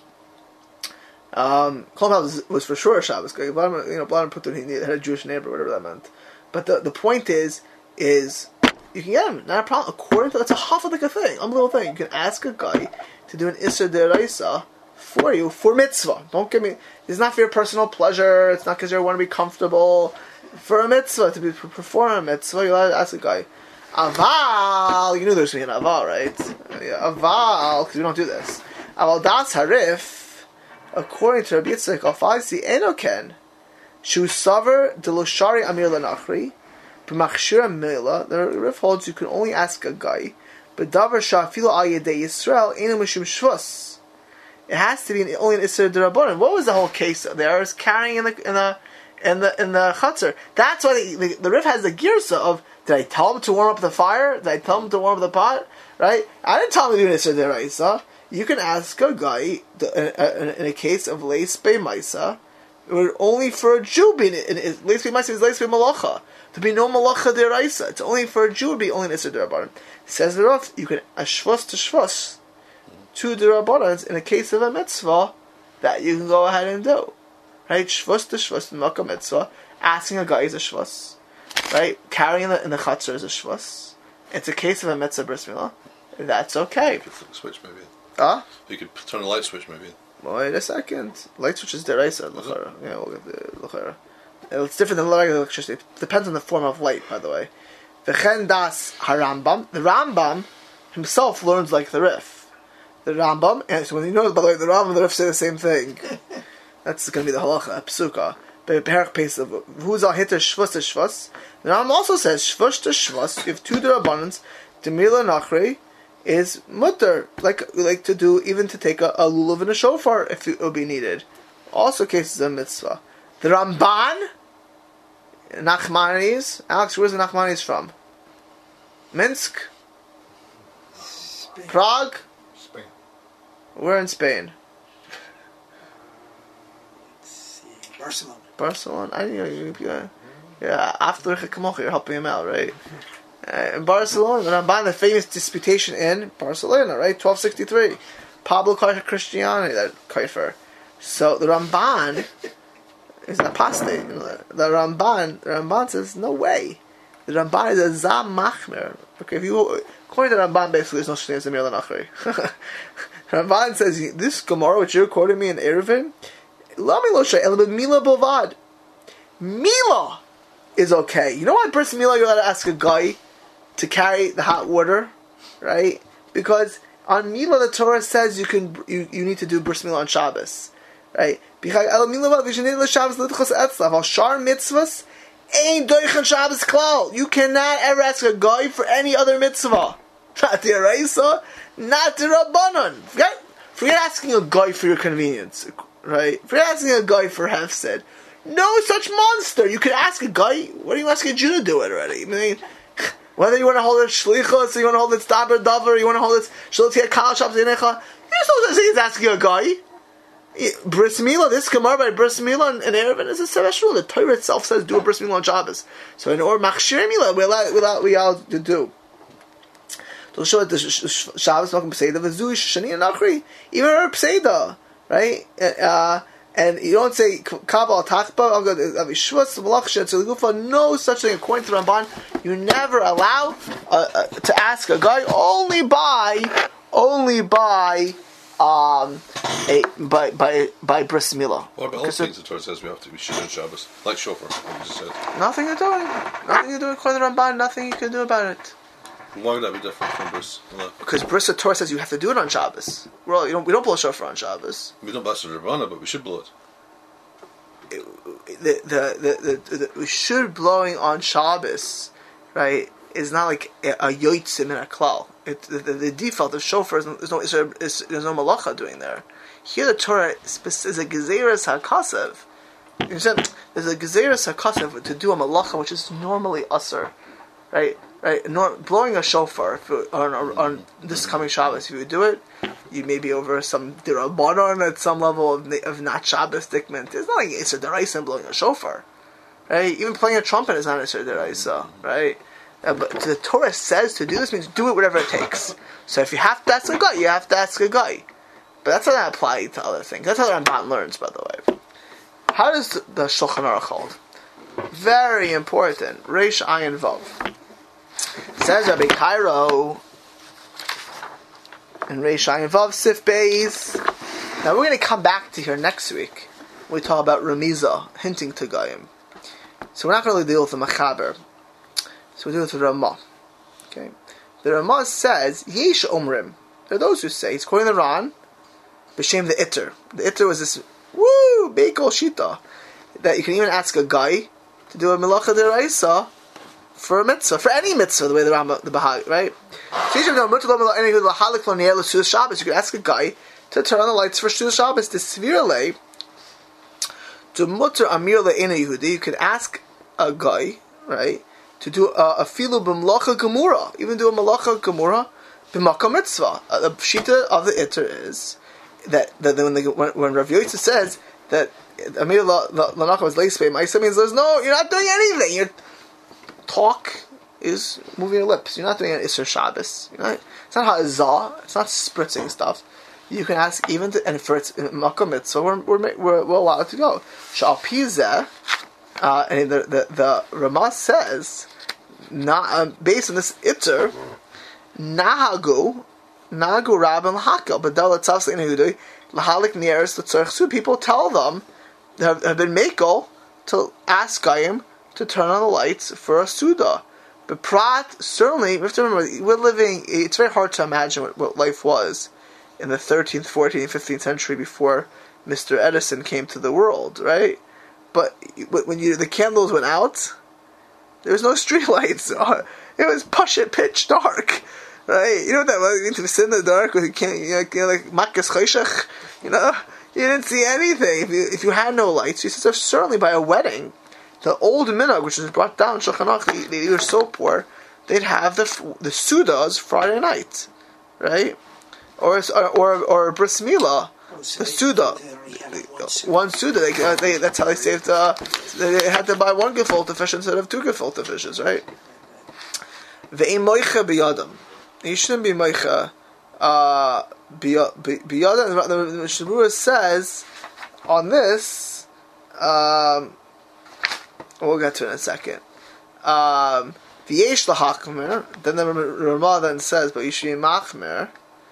Um, Colin Powell was, was for sure a Shabbos guy. Vladimir, you know, Vladimir Putin, he had a Jewish neighbor, whatever that meant. But the, the point is, is you can get him, not a problem. According to, that's a hafadika thing, unbelievable thing. You can ask a guy to do an Issur D'Oraisa for you, for mitzvah. Don't give me, it's not for your personal pleasure, it's not because you want to be comfortable. For a mitzvah, to be to perform a mitzvah, you have to ask a guy. Aval, you knew there was going to be an aval, right? Yeah, aval, because we don't do this. Aval das harif, according to Rabbi Yitzchak Alfaisi, enoken, shu saver de loshari amir lanachri, b'machshir mila. The Rif holds you can only ask a guy, but davar shafilo al yedei Yisrael enu mishum shvus. It has to be only an Issur D'Rabbanan. What was the whole case there? Is carrying in the in the in the in the chutzner. That's why the, the, the Rif has the girsa of, did I tell him to warm up the fire? Did I tell him to warm up the pot? Right? I didn't tell him to do an Issur D'Oraisa. You can ask a guy in, in a case of leis bei maisa, only for a Jew being in leis bei maisa is leis bei malacha. To be no malacha d'oraisa. It's only for a Jew to be only an Issur D'Rabbanan. Says the Rif, you can ashvus to shvus two d'Rabbanans in a case of a mitzvah that you can go ahead and do. Right? Shvus to shvus in Makkah mitzvah. Asking a guy is a shvus. Right? Carrying it in the chutzner is a shvus. It's a case of a mitzvah bris milah. That's okay. You could flip the switch maybe. Huh? You could turn the light switch maybe. Wait a second. Light switch is deraisa. L'chara. Yeah, we'll get the l'chara. It's different than regular electricity. It depends on the form of light, by the way. V'chen das harambam. The Rambam himself learns like the Rif. The Rambam, and so when you know, by the way, the Rambam and the Rif say the same thing. That's going to be the halacha, psuka. But Perach pays of who's al hitter shvus to shvus. The Rambam also says shvus to shvus. You have two d'Rabbanans. Demila nachri is mutter, like we like to do, even to take a, a lulav and a shofar if it would be needed. Also cases of mitzvah. The Ramban, Nachmanides. Alex, where's the Nachmanides from? Minsk, Spain. Prague. Spain. We're in Spain. Let's see. Barcelona. Barcelona. I you know you yeah, yeah. After Kamocha, you're helping him out, right? Uh, in Barcelona, the Ramban, the famous disputation in Barcelona, right? twelve sixty-three. Pablo Kaifer Christianity, that Kaifer. So the Ramban is an apostate. You know, the Ramban, the Ramban says no way. The Ramban is a zam machmer. Okay, if you according to the Ramban, basically there's no such thing as a mir l'nachri. Ramban says this Gemara which you're quoting me in Eruvin, lami lo she'el b'mila bovad. Mila is okay. You know why bris mila you're allowed to ask a guy to carry the hot water, right? Because on Mila the Torah says you can you, you need to do bris mila on Shabbos, right? Because el Mila v'shenei Shabbos l'tchos etzlav al shar mitzvahs ain't doichan Shabbos klal. You cannot ever ask a guy for any other mitzvah, not the Araisa, not the Rabbanon. Forget, forget asking a guy for your convenience, right? Forget asking a guy for hefsed. No such monster. You could ask a guy. What are you asking a Jew to do it already? I mean, whether you want to hold it shlichus, you want to hold it staber davar, you want to hold it shlotia kal shabbos yinecha, you're supposed to say he's asking a guy. Bris milah, this gemara by bris milah in Eruvin is a special. The Torah itself says do a bris milah on Shabbos. So in order machshir milah, we allow we allow we allow to do. To show that the Shabbos welcome pseida v'zui shani and nachri, even our pseida, right? Uh, And you don't say Kabal Takba, no such thing. According to Ramban, you never allow uh, uh, to ask a guy only by, only by, um, a, by by by bris milah. What about all things the Torah says we have to be shit on Shabbos, like shofar? Like you just said. Nothing to do. Nothing to do according to Ramban. Nothing you can do about it. Why would that be different from bris? Because bris Torah says you have to do it on Shabbos. We're all, you don't, we don't blow shofar on Shabbos. We don't bless the Ravana, but we should blow it. The, the, the, the, the, we should blowing on Shabbos, right, is not like a, a yotzim in a klal. It, the, the, the default of shofar is there's no, is, there's no malacha doing there. Here the Torah is a gezeres hakasev. You understand? There's a gezeres hakasev to do a malacha which is normally usher, right? Right? Nor, blowing a shofar if you, on, on this coming Shabbos, if you would do it, you may be over some dirabanan at some level of, of not Shabbos dikment. It's not like Isser Deraisa blowing a shofar, right? Even playing a trumpet is not Isser Deraisa, right? Uh, but the Torah says to do this means do it whatever it takes. So if you have to ask a guy, you have to ask a guy. But that's how that applies to other things. That's how the Ramban learns, by the way. How does the Shulchan Aruch hold? Very important. Reish Ayin Vav. Says Rabbi Cairo in Reish Ayin Vav Sif Beis. Now we're going to come back to here next week when we talk about Remiza, hinting to Goyim. So we're not going to deal with the Machaber. So we deal with the Ramah. Okay. The Ramah says Yesh Omrim. There are those who say, he's quoting the Ran, B'Shem the Itter. The Itter was this woo Beikol Shita that you can even ask a guy to do a Melacha Deraisa for a mitzvah, for any mitzvah, the way the Rambam, the Bahag, right? So you could ask a guy to turn on the lights for Shul Shabbos. The Svirle, to mutter amir le'ena Yehudi, you could ask a guy, right, to do a filu b'mlacha gemura, even do a malacha gemura b'makam mitzvah. Uh, the shita of the itter is that, that when, the, when, when Rav Yoitza says that amir l'nacham is leisbei ma'isa, means there's no, you're not doing anything. You're talk is moving your lips. You're not doing an Isser Shabbos. You're not, it's not ha'azah. It's not spritzing stuff. You can ask even to, and for its makom mitzvah, we're, we're, we're, we're allowed to go. Shal pizeh, uh, and the the, the Ramah says, not um, based on this itter, nahagu nahagu rabban hakel b'dal tzavs le'inehudei lahalik nieres l'tzorch su. People tell them have, have been makel to ask Gayim to turn on the lights for a Suda. But Prat, certainly, we have to remember, we're living, it's very hard to imagine what, what life was in the thirteenth, fourteenth, fifteenth century before Mister Edison came to the world, right? But when you the candles went out, there was no street lights. It was push it pitch dark, right? You know what that was? To sit in the dark with you can't, you know, like Makkes Choshech, you know? You didn't see anything. If you, if you had no lights, you said, certainly by a wedding, the old minhag, which was brought down, Shulchan Aruch, they, they were so poor, they'd have the the Sudas Friday night, right? Or or or Bris Milah, Oh, so the Suda, one Suda. They, uh, they, that's how they saved. Uh, they had to buy one gefilte fish instead of two gefilte fishes, right? Ve'im moicha biyadam. You shouldn't be moicha uh, biyadam. The Mishnah Berurah says on this. Um, we'll get to it in a second. Um, V'yesh lahakmer. Then the Ramah then says, but you should be machmer.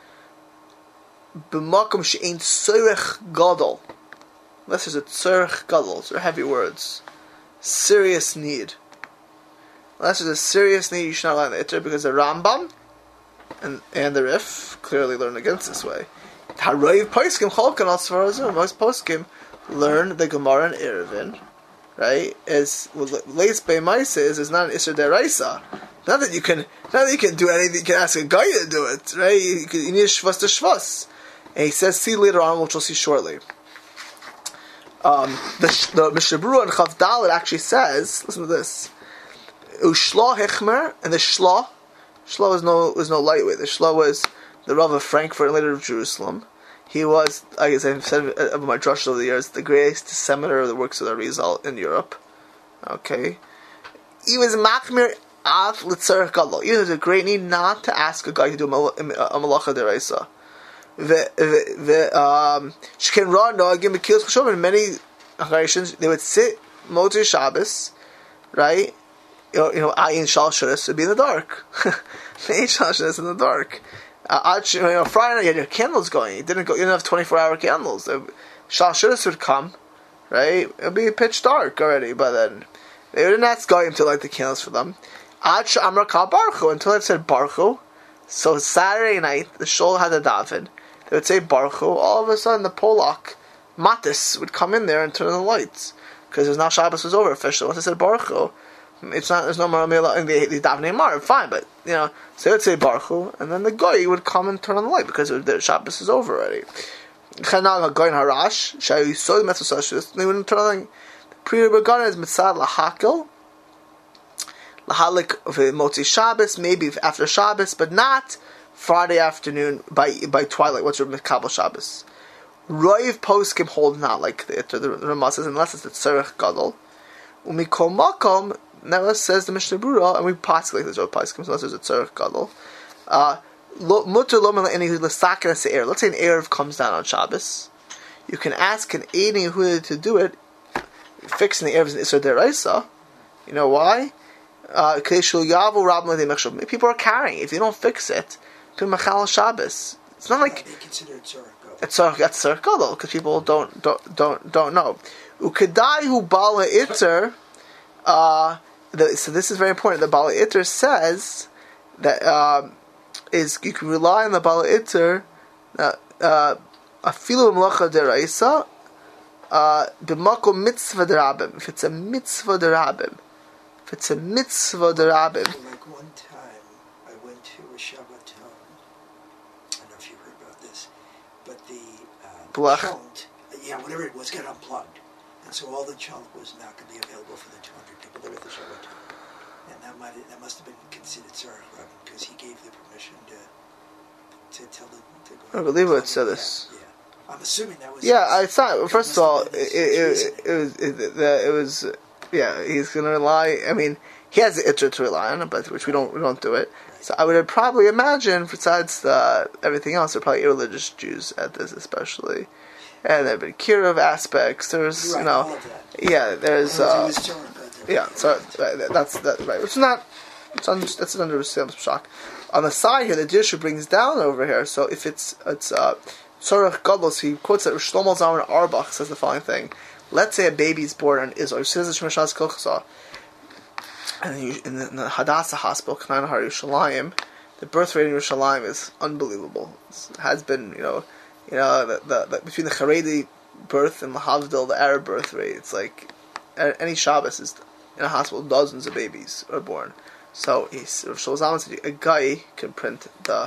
B'makom she'ein tzorech gadol. Unless there's a tzorech gadol. Those are heavy words. Serious need. Unless there's a serious need, you should not learn the Itter, because the Rambam and and the Rif clearly learn against this way. Haroiv poskim cholkan al svarazim. Most poskim learn the Gemara in Eruvin, right? As leis be'maisa is is not an Isser deraisa. Not that you can, not that you can do anything. You can ask a guy to do it, right? You, can, you need shvus to shvus. And he says, see later on, which we'll see shortly. Um, the the Mishnah Berurah and Chav Dalet actually says, listen to this. Ushla Hechmer, and the Shla, Shla was no was no lightweight. The Shla was the Rav of Frankfurt and later of Jerusalem. He was, I guess I've said about my drush over the years, the greatest disseminator of the works of the Arizal in Europe. Okay, he was Machmir Av Litzarech Gadol. Even there's a great need not to ask a guy to do a malacha deraisa. The the um Shken Ra Noagim B'Kilas Chashom. In many occasions they would sit Motzei Shabbos, right? You know, you know, Ayin Shal Shudas would be in the dark. Ayin Shal Shudas in the dark. Uh, you know, Friday night you had your candles going. You didn't go. You didn't have twenty-four hour candles. Shal Shudas would come, right? It would be pitch dark already by then. They wouldn't ask Goyim to light the candles for them. Ad Amra Kal Baruchu, until it said Baruchu. So Saturday night, the shul had a daven. They would say Baruchu. All of a sudden, the Polak Matis would come in there and turn on the lights because it was now Shabbos was over officially. Once they said Baruchu, it's not. There's no more Mila and the davening Mar. Fine, but you know, so they would say Baruchu, and then the goy would come and turn on the light because it was, the Shabbos is over already. Chanag Goyin Harash, Shayu Soy Metzosashus. They wouldn't turn on. The pre-Began is Mitzad Lahakel. Lahalik of Motzi Shabbos, maybe after Shabbos, but not Friday afternoon by by twilight. What's your Mikabel Shabbos? Roiv poskim hold not like the the, the Ramah says unless it's the Tzarech Gadol. Umikol Makom never says the Mishnah Berurah, and we pass like this Roiv poskim unless there's a Tzarech Gadol. Uh, Mutter lo any l'sakin as the air. Let's say an erev comes down on Shabbos. You can ask an Eini Yehuda to do it. Fixing the erev is an Isser Deraisa. You know why? Uh, people are carrying. If you don't fix it, to Machal Shabbos. It's not like they consider it Tzarech Gadol. It's Tzarech that's Tzarech Gadol because people don't don't don't don't know. Ukedai hu bala iter. Uh, so this is very important. The bala iter says that um, is you can rely on the bala iter. Afilu melacha deraisa. B'makom mitzvah derabim. If it's a mitzvah derabim. If it's a mitzvah derabim. Like one time, I went to a Shabbaton. I don't know if you heard about this, but the uh, chant, yeah, whatever it was, got unplugged, and so all the chant was not going to be available for the two hundred people that were at the Shabbaton, and that might that must have been considered Tzarech Rabin because he gave the permission to to tell them to go. I believe it said this. Yeah, I'm assuming that was. Yeah, I thought. First of all, it, it, it, it was it, it was. Yeah, he's going to rely. I mean, he has the itra to rely on, but which we don't we don't do it. So I would probably imagine, besides the, everything else, they're probably irreligious Jews at this, especially, and there've been Kirov aspects. There's Right, you know, all of that. yeah, there's uh, It was Tzarech Gadol. yeah. So right, that's that right. It's not. It's under, that's an understandable shock. On the side here, the Dirshu brings down over here. So if it's it's uh, Tzarech Gadol, so he quotes that Shlomo Zalman Auerbach says the following thing. Let's say a baby's born in Israel. He says it's Shemashas Kochasa. And in the, in the Hadassah Hospital, Knan Har Yerushalayim, the birth rate in Yerushalayim is unbelievable. It has been, you know, you know, the, the, the, between the Haredi birth and the Havdil, the Arab birth rate, it's like any Shabbos is in a hospital, dozens of babies are born. So he's Rav Shlomo said a guy can print the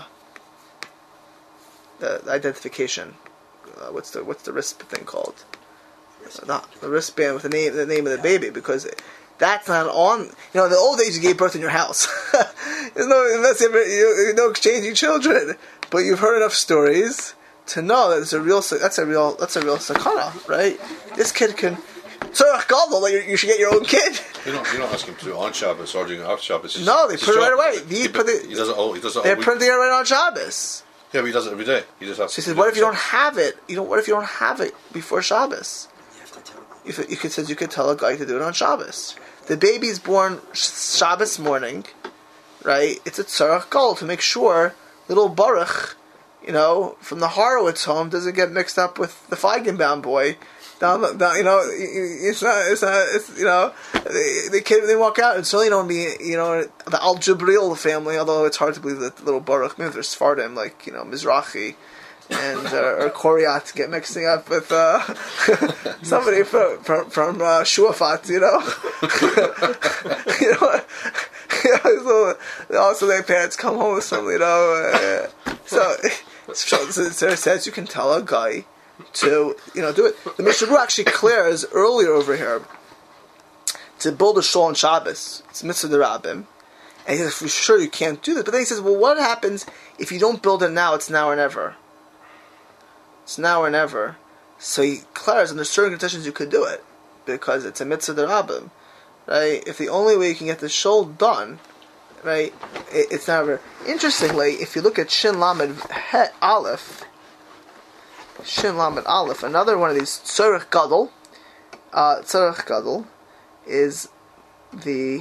the, the identification. Uh, what's the what's the wrist thing called? The, the wristband with the name the name of the baby, because that's not on. You know, in the old days you gave birth in your house. There's no unless you, you no exchanging children. But you've heard enough stories to know that it's a real that's a real that's a real sakana, right? This kid can. Tzarech Gadol, like you should get your own kid. You don't you don't ask him to do it on Shabbos or doing it after Shabbos. It's, No, they it's put it job. right away. He, He put it, he does it all. He does it all they're week. printing it right on Shabbos. Yeah, but he does it every day. He just has So he to says, do "What it if you don't himself. have it? You know, what if you don't have it before Shabbos?" You have to tell them. If it, you could says you could tell a guy to do it on Shabbos. The baby's born Shabbos morning, right? It's a tzarech gadol to make sure little Baruch, you know, from the Horowitz home doesn't get mixed up with the Feigenbaum boy. Down, the, down, you know, it's not, it's not, it's, you know, the, the kid, they walk out, and certainly don't be, you know, the Al Jabril family, although it's hard to believe that the little Baruch, maybe there's Sfardim, like, you know, Mizrahi, and, uh, or Koryat get mixing up with, uh, somebody from, from, from, uh, Shuafat, you know, you know, you know so also their parents come home with some, you know, uh, so, so, so it says you can tell a guy to, you know, do it. The Mishnah Berurah actually clears earlier over here to build a shul on Shabbos. It's mitzvah derabim, and he says for sure you can't do this. But then he says, well, what happens if you don't build it now? It's now or never. It's now or never. So he declares under certain conditions you could do it because it's a mitzvah derabim, right? If the only way you can get the shul done, right, it, it's never. Interestingly, if you look at Shin Lamed Het Aleph. Shin Lamed Aleph, another one of these Tzarech Gadol. Uh, Tzarech Gadol is the.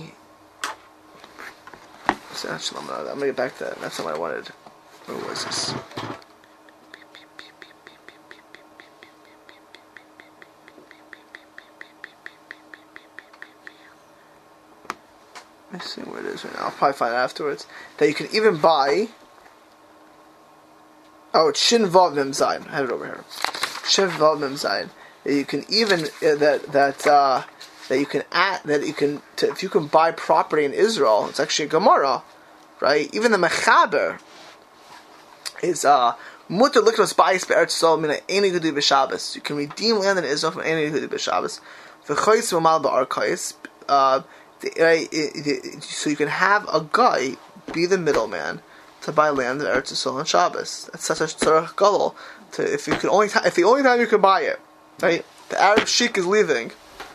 So actually, I'm gonna, I'm gonna get back to that. That's not what I wanted. Where was this? Let me see where it is right now. I'll probably find it afterwards. That you can even buy. Oh, it's Shin Vav Mem Zayin. I have it over here. Shin Vav Mem Zayin. That you can even uh, that that uh, that you can add that you can to, if you can buy property in Israel. It's actually a Gemara, right? Even the Mechaber is uh. Mutter likros bayis be'eretz Yisrael mina eni gudi b'Shabbos. You can redeem land in Israel from eni gudi b'Shabbos. V'choyis v'mal ba'arkayis. Uh, so you can have a guy be the middleman to buy land in Eretz Yisrael on Shabbos. That's such a tzarech gadol. To if you can only t- if the only time you can buy it, right? The Arab sheik is leaving.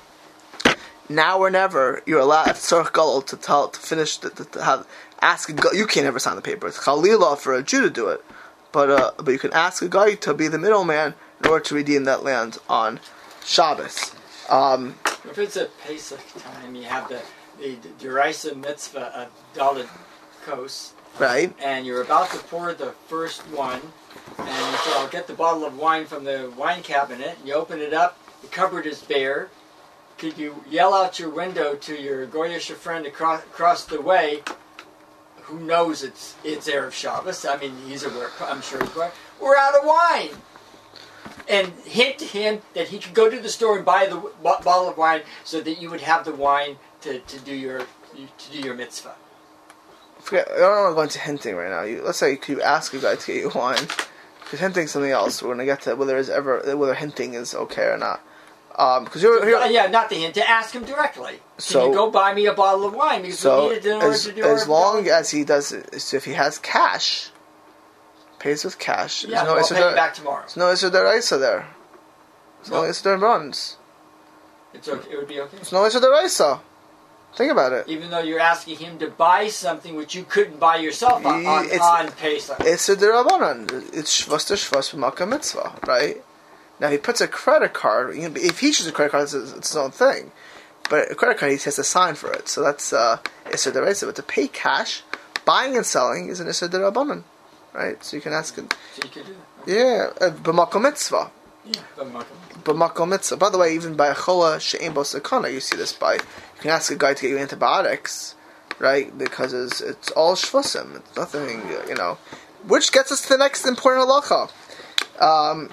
Now or never, you're allowed tzarech gadol to tell to finish to, to, to have ask a guy. You can't ever sign the paper. It's chalila for a Jew to do it. But uh, but you can ask a guy to be the middleman in order to redeem that land on Shabbos. Um, if it's a Pesach time, you have the the Deraisa mitzvah of Daled Kos, right? And you're about to pour the first one, and you say, "I'll get the bottle of wine from the wine cabinet." And you open it up, the cupboard is bare. Could you yell out your window to your Goyish friend across across the way? Who knows it's it's Erev Shabbos? I mean, he's aware. I'm sure he's aware. We're out of wine, and hint to him that he could go to the store and buy the b- bottle of wine so that you would have the wine to, to do your to do your mitzvah. Forget, I don't want to go into hinting right now. You, let's say you ask a guy to get you wine, because hinting is something else. We're going to get to whether is ever whether hinting is okay or not. Um, because you're, you're yeah, not the hint, to ask him directly. Can so, you go buy me a bottle of wine because so we need it in order as, to do as our long job. as he does it, so if he has cash, pays with cash. Yeah, no I'll pay it back tomorrow. There's no Isser Deraisa there. There's no Isser runs. It's okay. It would be okay. There's no Isser Deraisa. Think about it. Even though you're asking him to buy something which you couldn't buy yourself on, on, it's, on Pesach. Isser Derabanan. It's Shvas to Shvas b'Makom Mitzvah, right? Now, if he puts a credit card, you know, if he chooses a credit card, it's its own thing. But a credit card, he has to sign for it. So that's uh, Isser Deraisa. But to pay cash, buying and selling is an Isser Derabanan, right? So you can ask him. So you can do that. Yeah, b'Makom Mitzvah. Yeah, b'Makom. B'Makom Mitzvah. By the way, even by a Chola She'ein Bo Sakana, you see this by, you can ask a guy to get you antibiotics, right? Because it's, it's all Shvasim. It's nothing, you know. Which gets us to the next important halacha. Um...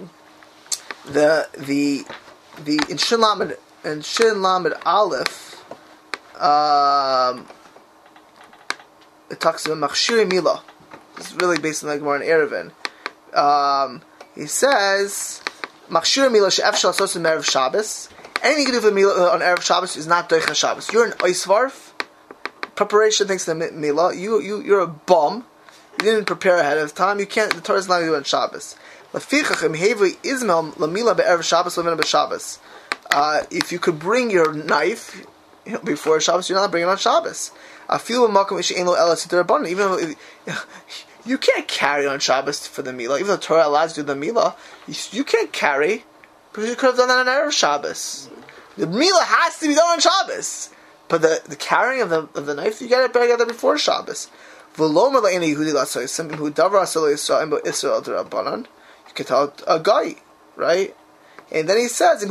The the the in Shin Lamed in Shin Lamed Aleph, um, it talks about Machshiri Mila. It's really based on the Gemara in Erevin. Um, he says Machshiri Mila she'ef shel asosim erev Shabbos. Anything you can do for Mila on erev Shabbos is not doicha Shabbos. You're an oisvarf. Preparation thanks to the Mila. You you you're a bum. You didn't prepare ahead of time. You can't. The Torah is not going to do on Shabbos. Uh, if you could bring your knife, you know, before Shabbos, you're not bringing it on Shabbos. Even though you can't carry on Shabbos for the Milah, even though the Torah allows you to do the Milah, you, you can't carry because you could have done that on Erev Shabbos. The Milah has to be done on Shabbos, but the, the carrying of the of the knife, you got to get that before Shabbos. You can tell a guy, right? And then he says,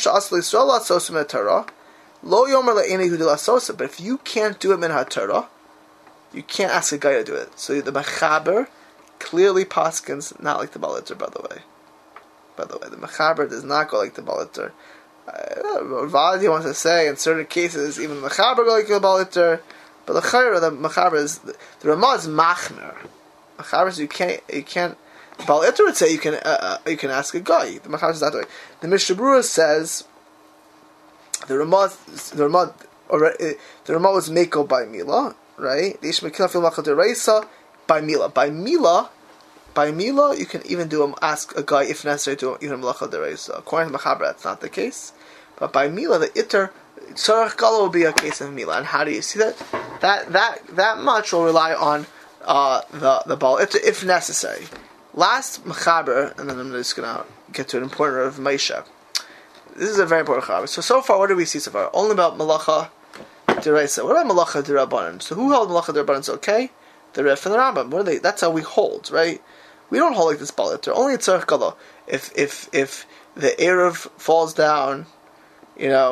but if you can't do it min ha-Torah, you can't ask a guy to do it. So the Mechaber clearly paskins not like the Baal Hitter, by the way. By the way, the Mechaber does not go like the Baal Hitter. Uh, Vadi wants to say, in certain cases, even the Mechaber go like the Baal Hitter, but the Chayra, the Mechaber is, the, the Ramah is Machmer. Mechaber is, you can't, you can't, Baal Hitter would say you can uh, you can ask a guy. The Mechaber is not doing. The Mishnah Berurah says the Ramah the Ramah the Ramah was meko by Mila, right? The Ishmael fil machal deraisa by Mila. By Mila, by Mila, you can even do a, ask a guy if necessary to even machal deraisa. According to Mechaber, that's not the case. But by Mila, the Itter Tzarech Gala will be a case of Mila. And how do you see that? That that that much will rely on uh, the the Baal Hitter if necessary. Last Mechaber, and then I'm just going to get to an important of Meisha. This is a very important Mechaber. So, so far, what do we see so far? Only about Malacha D'Oraisa. What about Malacha D'Rabbanan? So, who held Malacha D'Rabbanan is okay? The Rif and the Rambam. What are they? That's how we hold, right? We don't hold like this Baal Hitter. Only at Tzarech Gala. If, if, if the Erev falls down, you know,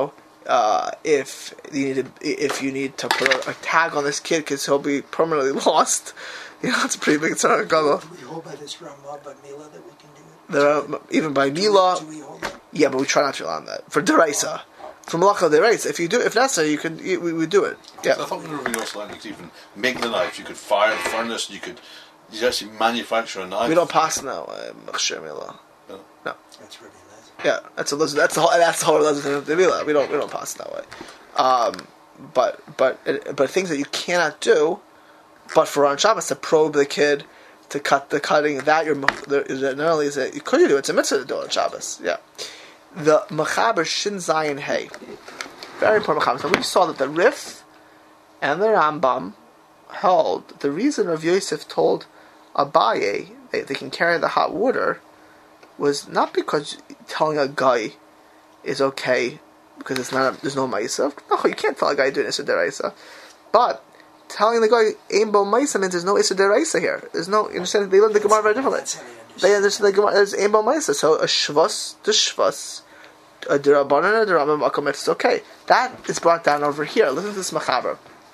uh, if you need to, if you need to put a, a tag on this kid because he'll be permanently lost, you know, it's a pretty big tzara gadol. Do we hold by this Ramah by Mila that we can do it? There are, even by Mila. Do we, do we hold that? Yeah, but we try not to rely on that for deraisa. For malacha deraisa, if you do, if necessary, you can. You, we would do it. Yeah. So I thought we were really also like you could even make the knife. You could fire the furnace. You could. You actually manufacture a knife. We don't pass now. Uh, machshir Mila. No. No. That's really nice. Yeah, that's a that's the whole that's the whole lesson of the Mila. We don't we don't pass that way. Um, but but but things that you cannot do, but for on Shabbos to probe the kid, to cut the cutting that you're not only is it you could do it, it's a mitzvah to do it on Shabbos. Yeah. The Mechaber Shin Zayin Hey, very important Mechaber. So we saw that the Rif and the Rambam held the reason Rav Yosef told Abaye they, they can carry the hot water was not because telling a guy is okay because it's not a, there's no ma'isa. No, you can't tell a guy doing issa deraisa, but telling the guy aim bo ma'isa means there's no issa deraisa here. There's no, you understand? They learn the Gemara very differently. They understand the Gemara. There's aim bo ma'isa. So a shvus, the shvus, a derabanan, a derabam makom. It's okay. That is brought down over here. Listen to this machaber.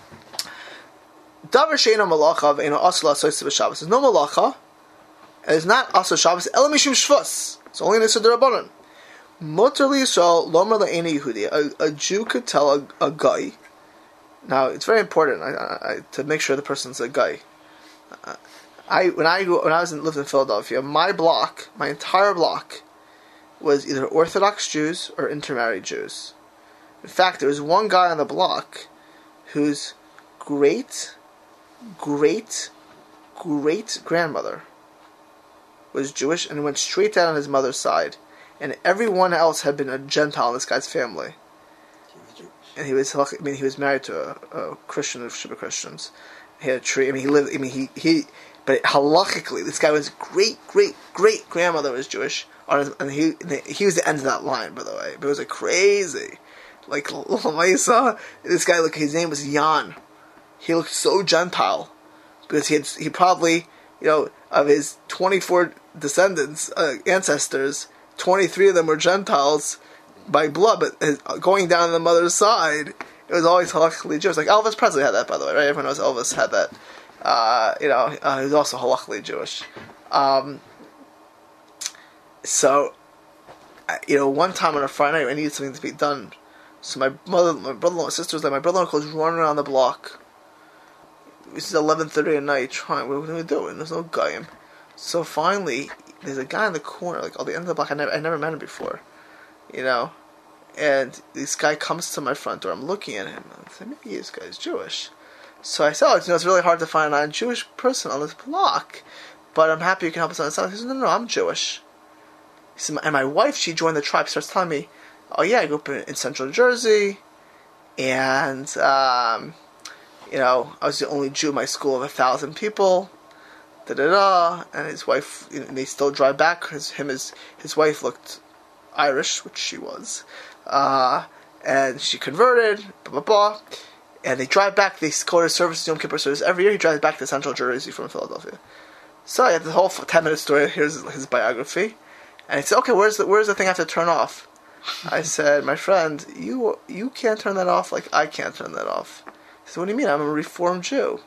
Davar sheino malacha ve'ino asla sois b'Shabbos. There's no malacha. And it's not asla Shabbos. Ela mishum shvus. It's only an issa derabanan. Motor li Yisrael lomer le'eni Yehudi. A Jew could tell a, a guy. Now it's very important I, I, to make sure the person's a guy. Uh, I when I when I was in, lived in Philadelphia, my block, my entire block, was either Orthodox Jews or intermarried Jews. In fact, there was one guy on the block whose great, great, great grandmother was Jewish and went straight down on his mother's side, and everyone else had been a Gentile in this guy's family. And he was, I mean, he was married to a, a Christian of Sheba Christians. He had a tree. I mean, he lived. I mean, he he. But halachically, this guy was great, great, great grandmother was Jewish, and he he was the end of that line, by the way. But it was a crazy, like Lamaisa. This guy, look, his name was Jan. He looked so Gentile because he had he probably, you know, of his twenty-four descendants, uh, ancestors, twenty-three of them were Gentiles by blood, but his, going down the mother's side, it was always halakhically Jewish. Like Elvis Presley had that, by the way, right? Everyone knows Elvis had that. Uh, you know, uh, he was also halakhically Jewish. Um, so, you know, one time on a Friday night, I needed something to be done. So my mother, my brother-in-law, my sister was like, my brother-in-law was running around the block. This is eleven thirty at night, trying, what are we doing? There's no guy. So finally, there's a guy in the corner, like, on the end of the block. I never, I never met him before. You know, and this guy comes to my front door. I'm looking at him. I say, maybe this guy's Jewish. So I said, oh, you know, it's really hard to find a non-Jewish person on this block, but I'm happy you can help us understand. He says, no, no, no, I'm Jewish. He said, and my wife, she joined the tribe. Starts telling me, oh yeah, I grew up in, in Central Jersey, and um, you know, I was the only Jew in my school of a thousand people. Da da da. And his wife, you know, and they still drive back. His him his his wife looked Irish, which she was, uh, and she converted, blah, blah, blah, and they drive back, they go to service, Yom Kippur service, every year he drives back to Central Jersey from Philadelphia. So I had the whole ten minute story, here's his biography, and he said, okay, where's the, where's the thing I have to turn off? I said, my friend, you you can't turn that off like I can't turn that off. He said, what do you mean? I'm a Reformed Jew.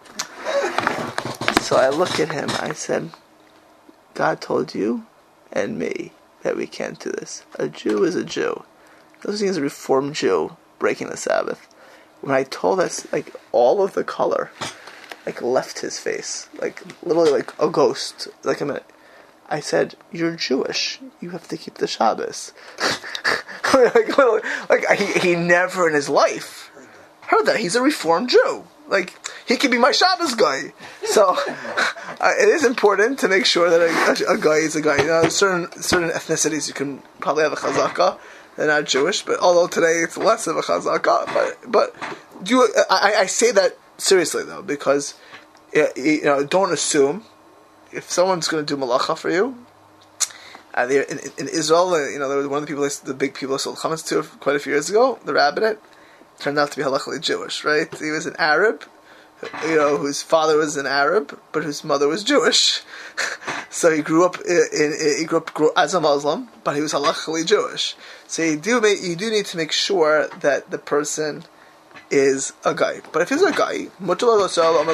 So I looked at him, I said, God told you and me that we can't do this. A Jew is a Jew. Those things a Reformed Jew breaking the Sabbath. When I told us, like, all of the color, like, left his face. Like, literally like a ghost. Like a minute. I said, you're Jewish. You have to keep the Shabbos. like, like he, he never in his life heard that. He's a Reformed Jew. Like, he could be my Shabbos guy. So, uh, it is important to make sure that a, a guy is a guy. You know, certain certain ethnicities you can probably have a chazaka. They're not Jewish, but although today it's less of a chazaka. But but do you, I, I say that seriously though, because you know, don't assume if someone's going to do malacha for you. Uh, in, in Israel, you know, there was one of the people, the big people I sold comments to quite a few years ago. The rabbinate turned out to be halachically Jewish, right? He was an Arab, you know, whose father was an Arab, but whose mother was Jewish. So he grew up in, in, he grew up as a Muslim, but he was halachically Jewish. So you do make, you do need to make sure that the person is a guy. But if he's a guy, that's right.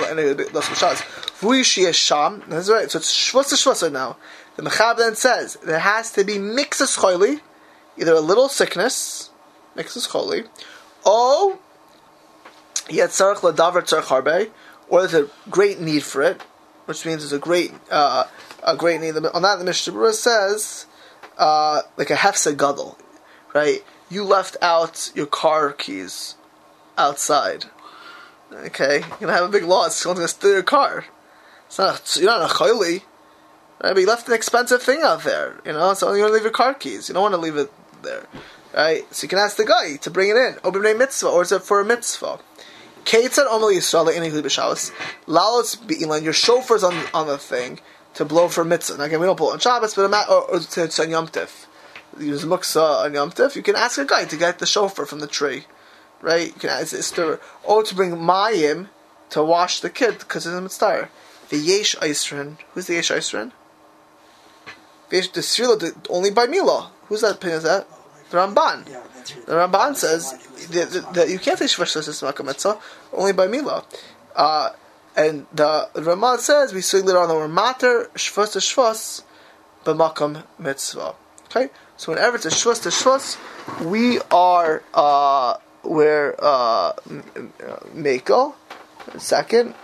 So it's shvus to shvus now. The Mechab then says there has to be mixus choili, either a little sickness, mixus choili, or yet tzarich ladavar tzarich harbe, or there's a great need for it, which means there's a great uh, a great need. On that, the Mishnah Berurah says uh, like a hefsek gadol, right? You left out your car keys outside. Okay, you're gonna have a big loss. Someone's gonna steal your car. It's not. You're not a choili. Right, but you left an expensive thing out there, you know, so you want to leave your car keys. You don't want to leave it there, right? So you can ask the guy to bring it in. Or b'nei mitzvah, or is it for a mitzvah? Keitzad omer Yisrael le'inei hu b'Shabbos. Lalos be'ilan, your chauffeur's on on the thing to blow for mitzvah. Now again, we don't blow on Shabbos, but or, or to, to on Yom Tif. You use muksa on Yom Tif. You can ask a guy to get the chauffeur from the tree, right? You can ask it's to, or to bring mayim to wash the kid because it's a mitzvah. The yesh eisrin. Who's the yesh eisrin? The Srila only by Mila. Who's that opinion? Is that the Ramban? Yeah, that's right. The Ramban says that you can't say Shvash Mitzvah Mitzvah only by Mila. Uh, and the Ramban says we see later on the word Mater Shvus to Shvus b'makam Mitzvah. Okay, so whenever it's a Shvus to Shvus, we are uh, we're uh, Mekel. Second.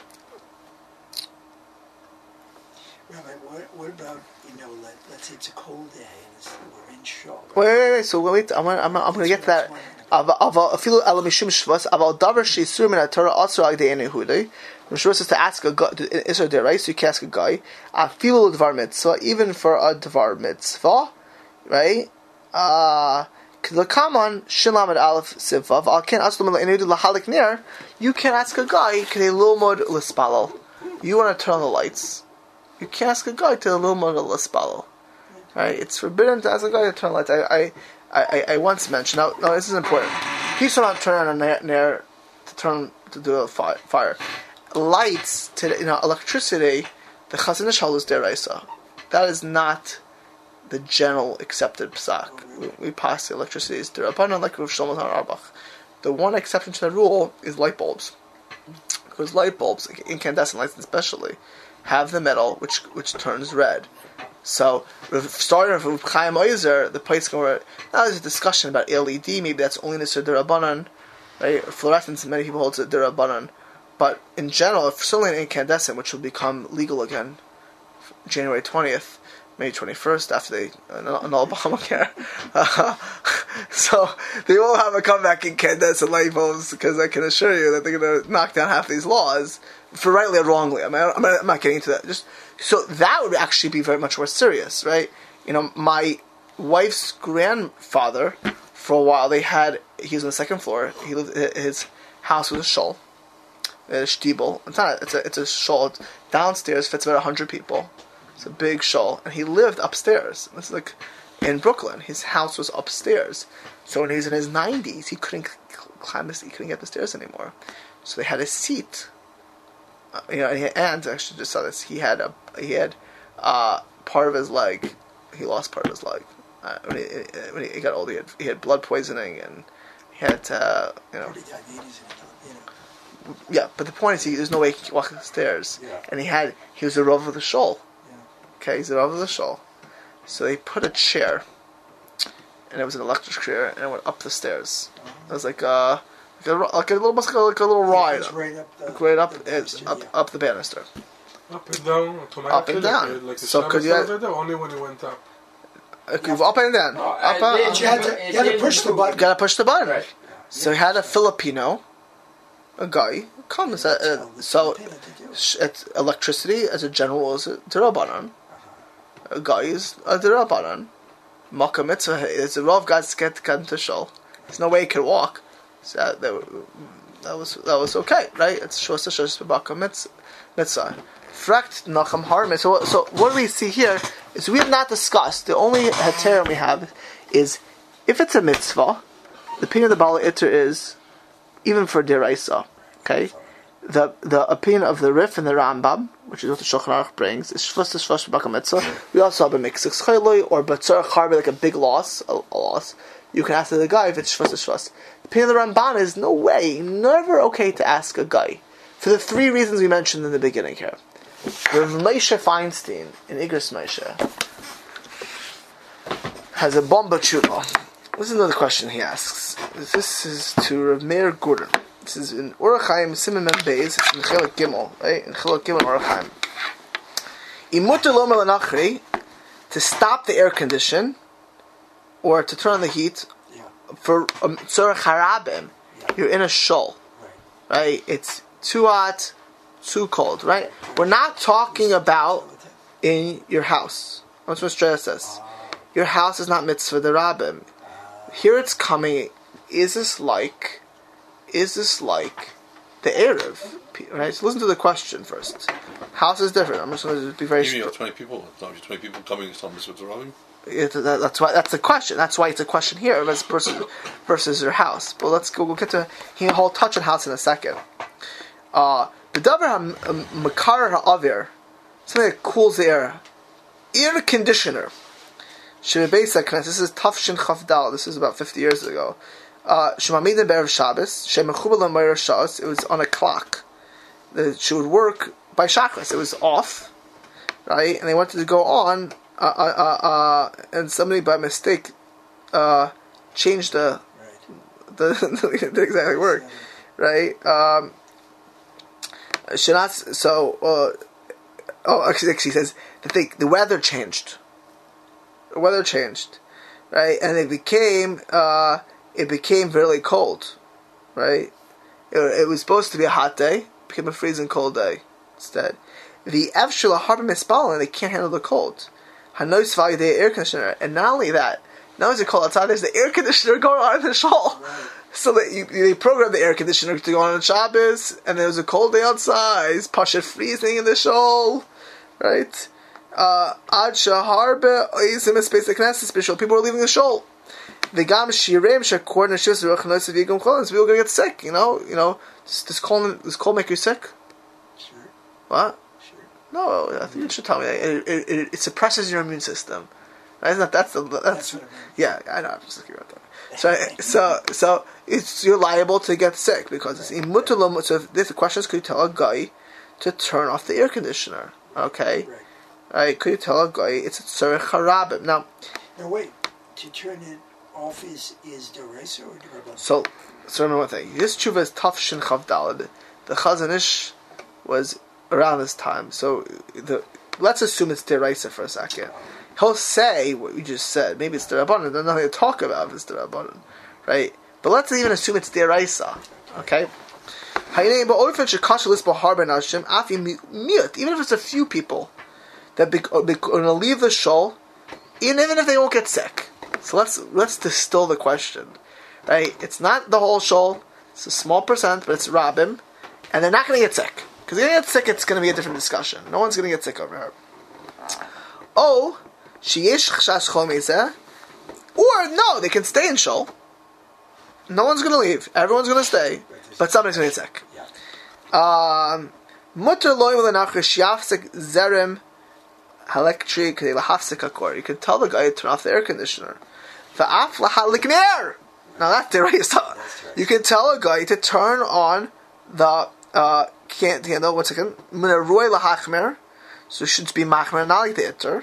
Rabbi, what, what about, you know, let, let's say it's a cold day and it's, we're in Shul. Wait, wait, wait. So wait, I'm gonna, I'm, I'm going to get to that. Aval ela mishum shvus. Aval davar sheisur min haTorah also agdei enehudei. Mishum says to ask a guy. Is there there right? So you can ask a guy. Afilu dvar mitzvah, even for a dvar mitzvah, right? Uh Kaman shilam at aleph sivav. Al ken aslu min enehudei lahalik ner. You can ask a guy. K'nei lomod l'spalal. You want to turn on the lights. You can't ask a guy to lomod l'spalal. Right? It's forbidden to ask a guy to turn on lights. I, I, I, I once mentioned. Now, no, this is important. People do not turn on a nair to turn to do a fi- fire. Lights, to you know, electricity. The Chazon Ish is deraisa. That is not the general accepted psak. We, we pass the electricity is derabanan, like Rav Shlomo Zalman Auerbach. The one exception to the rule is light bulbs, because light bulbs, incandescent lights especially, have the metal which which turns red. So, starting with Chaim Oizer, the place where now there's a discussion about L E D. Maybe that's only Nisur Derabanan, right? Fluorescence, many people hold it Derabanan, but in general, if certainly an incandescent, which will become legal again, January twentieth, May twenty-first, after they annul Obamacare. Uh, so they will have a comeback incandescent light bulbs, because I can assure you that they're going to knock down half these laws, for rightly or wrongly. I mean, I'm not, I'm not getting into that. Just so that would actually be very much more serious, right? You know, my wife's grandfather, for a while, they had, he was on the second floor, he lived, his house was a shul, a shtibel. It's not, it's a, it's a shul. Downstairs fits about a hundred people. It's a big shul, and he lived upstairs. This is like in Brooklyn. His house was upstairs. So when he was in his nineties, he couldn't climb the, he couldn't get the stairs anymore. So they had a seat. Uh, you know, and, he, and actually just saw this. He had a he had uh, part of his leg. He lost part of his leg uh, when, he, when he got old. He had he had blood poisoning, and he had uh, you know. Yeah, but the point is, he, there's no way he could walk up the stairs. Yeah. And he had he was a Rav of the shul. Yeah. Okay, he's a Rav of the shul. So they put a chair, and it was an electric chair, and it went up the stairs. It was like a like a, like a little like a, like a little ride. It's right up the, right up, the it's up, yeah. up the banister. Up and down, automatically. Up and down. Like the So could you- Shabbos there, only when you went up. It could go up and down. Oh, up, I- up, it- up. You had to, you had to push the button. You gotta push the button. Right. So he had a Filipino, a guy, comes at, uh, so sh- it's electricity as a general rule is a derabanan. A guy is a derabanan. Makkah mitzvah is a Rav guys get to get into shul. There's no way he could walk. So that, that, that was that was okay, right? It's shos to shos Makkah mitzvah. Frakt nacham harme. So so what we see here is we have not discussed. The only heterim we have is if it's a mitzvah, the opinion of the Baal Iter is even for deraisa. Okay, the the opinion of the Rif and the Rambam, which is what the Shulchan Aruch brings, is shvus is shvus b'bakam mitzvah. We also have a mixix chayloi or b'tzarach harbe, like a big loss, a, a loss. You can ask the guy if it's shvus is shvus. The opinion of the Ramban is no way, never okay to ask a guy for the three reasons we mentioned in the beginning here. Rav Moshe Feinstein in Igros Moshe has a bomba tshuva. This is another question he asks. This is to Rav Meir Gordon. This is in Orach Chaim Siman Mem Beis. It's in Chelek Gimel, right? In Chelek Gimel Orach Chaim. Imuter lo melanachri, to stop the air condition or to turn on the heat Yeah. for um, tzorach harabim. Yeah. You're in a shul, Right. right? It's too hot, too cold, right? We're not talking about in your house. That's what Straya says. Your house is not mitzvah derabim. Here it's coming. Is this like? Is this like the Erev? Right. So listen to the question first. House is different. I'm just going to be very. Even if you have twenty people, it's not just twenty people coming. It's not mitzvah derabim. It, that, that's why. That's the question. That's why it's a question here versus versus your house. But let's go. We'll get to he whole touch on house in a second. Uh, the davar makar ha'avir, something that cools the air, air conditioner. Shebbeisa, this is Tafshin Chavdal. This is about fifty years ago. Shemamidin be'erev Shabbos. Shemechubel l'mayir Shabbos. It was on a clock. The, she would work by Shachris. It was off, right? And they wanted to go on, uh, uh, uh, uh, and somebody by mistake uh, changed the Right. the, the didn't exactly work, right? Um, Shanaz. So, uh, oh, actually, actually, says that they, the weather changed. The weather changed, right? And it became uh, it became really cold, right? It, it was supposed to be a hot day, it became a freezing cold day instead. The Evshula Harbor Mispalin, they can't handle the cold. Hanos value the air conditioner, and not only that, not only is it cold outside, there's the air conditioner going on in the shul. Right. So that you, they programmed the air conditioner to go on on Shabbos, and there was a cold day outside. It's pasha freezing in the shul, right? Ad shaharbe oizim space the Knesset special. People were leaving the shul. The gam shirem shakor neshus ruchnos v'yigum cholins. People are going to get sick. You know, you know. Does this cold does cold make you sick? Sure. What? Sure. No, I think you should tell me. It, it, it, it suppresses your immune system. Right? Isn't that that's the that's, That's what I mean. yeah. I know. I'm just looking about that. So so so it's you're liable to get sick because it's imutalum. So if this question is, could you tell a guy to turn off the air conditioner? Okay. Right. Right, could you tell a guy it's a tzarech harabim? Now, Now wait, to turn it off is is deraisa or derabban? so so remember one thing. This tshuva is Tafshin Chavdalad. The Chazon Ish was around this time, so the let's assume it's deraisa for a second. He'll say what you just said. Maybe it's derabbanan. There's nothing to talk about if it's derabbanan, right? But let's even assume it's deraisa. Okay. Even if it's a few people that be, are going to leave the shul, even if they won't get sick. So let's let's distill the question, right? It's not the whole shul; it's a small percent, but it's rabim, and they're not going to get sick because if they get sick, it's going to be a different discussion. No one's going to get sick over here. Oh, sheyesh chashash chol meizeh, or no, they can stay in shul. No one's going to leave; everyone's going to stay, but somebody's going to get sick. Um, mutter loy v'lenachrish yafsek zerem. Electric, you can tell the guy to turn off the air conditioner. Now that's the right. You can tell a guy to turn on the uh, can't handle. One second. So it should be machmer, not like the iter.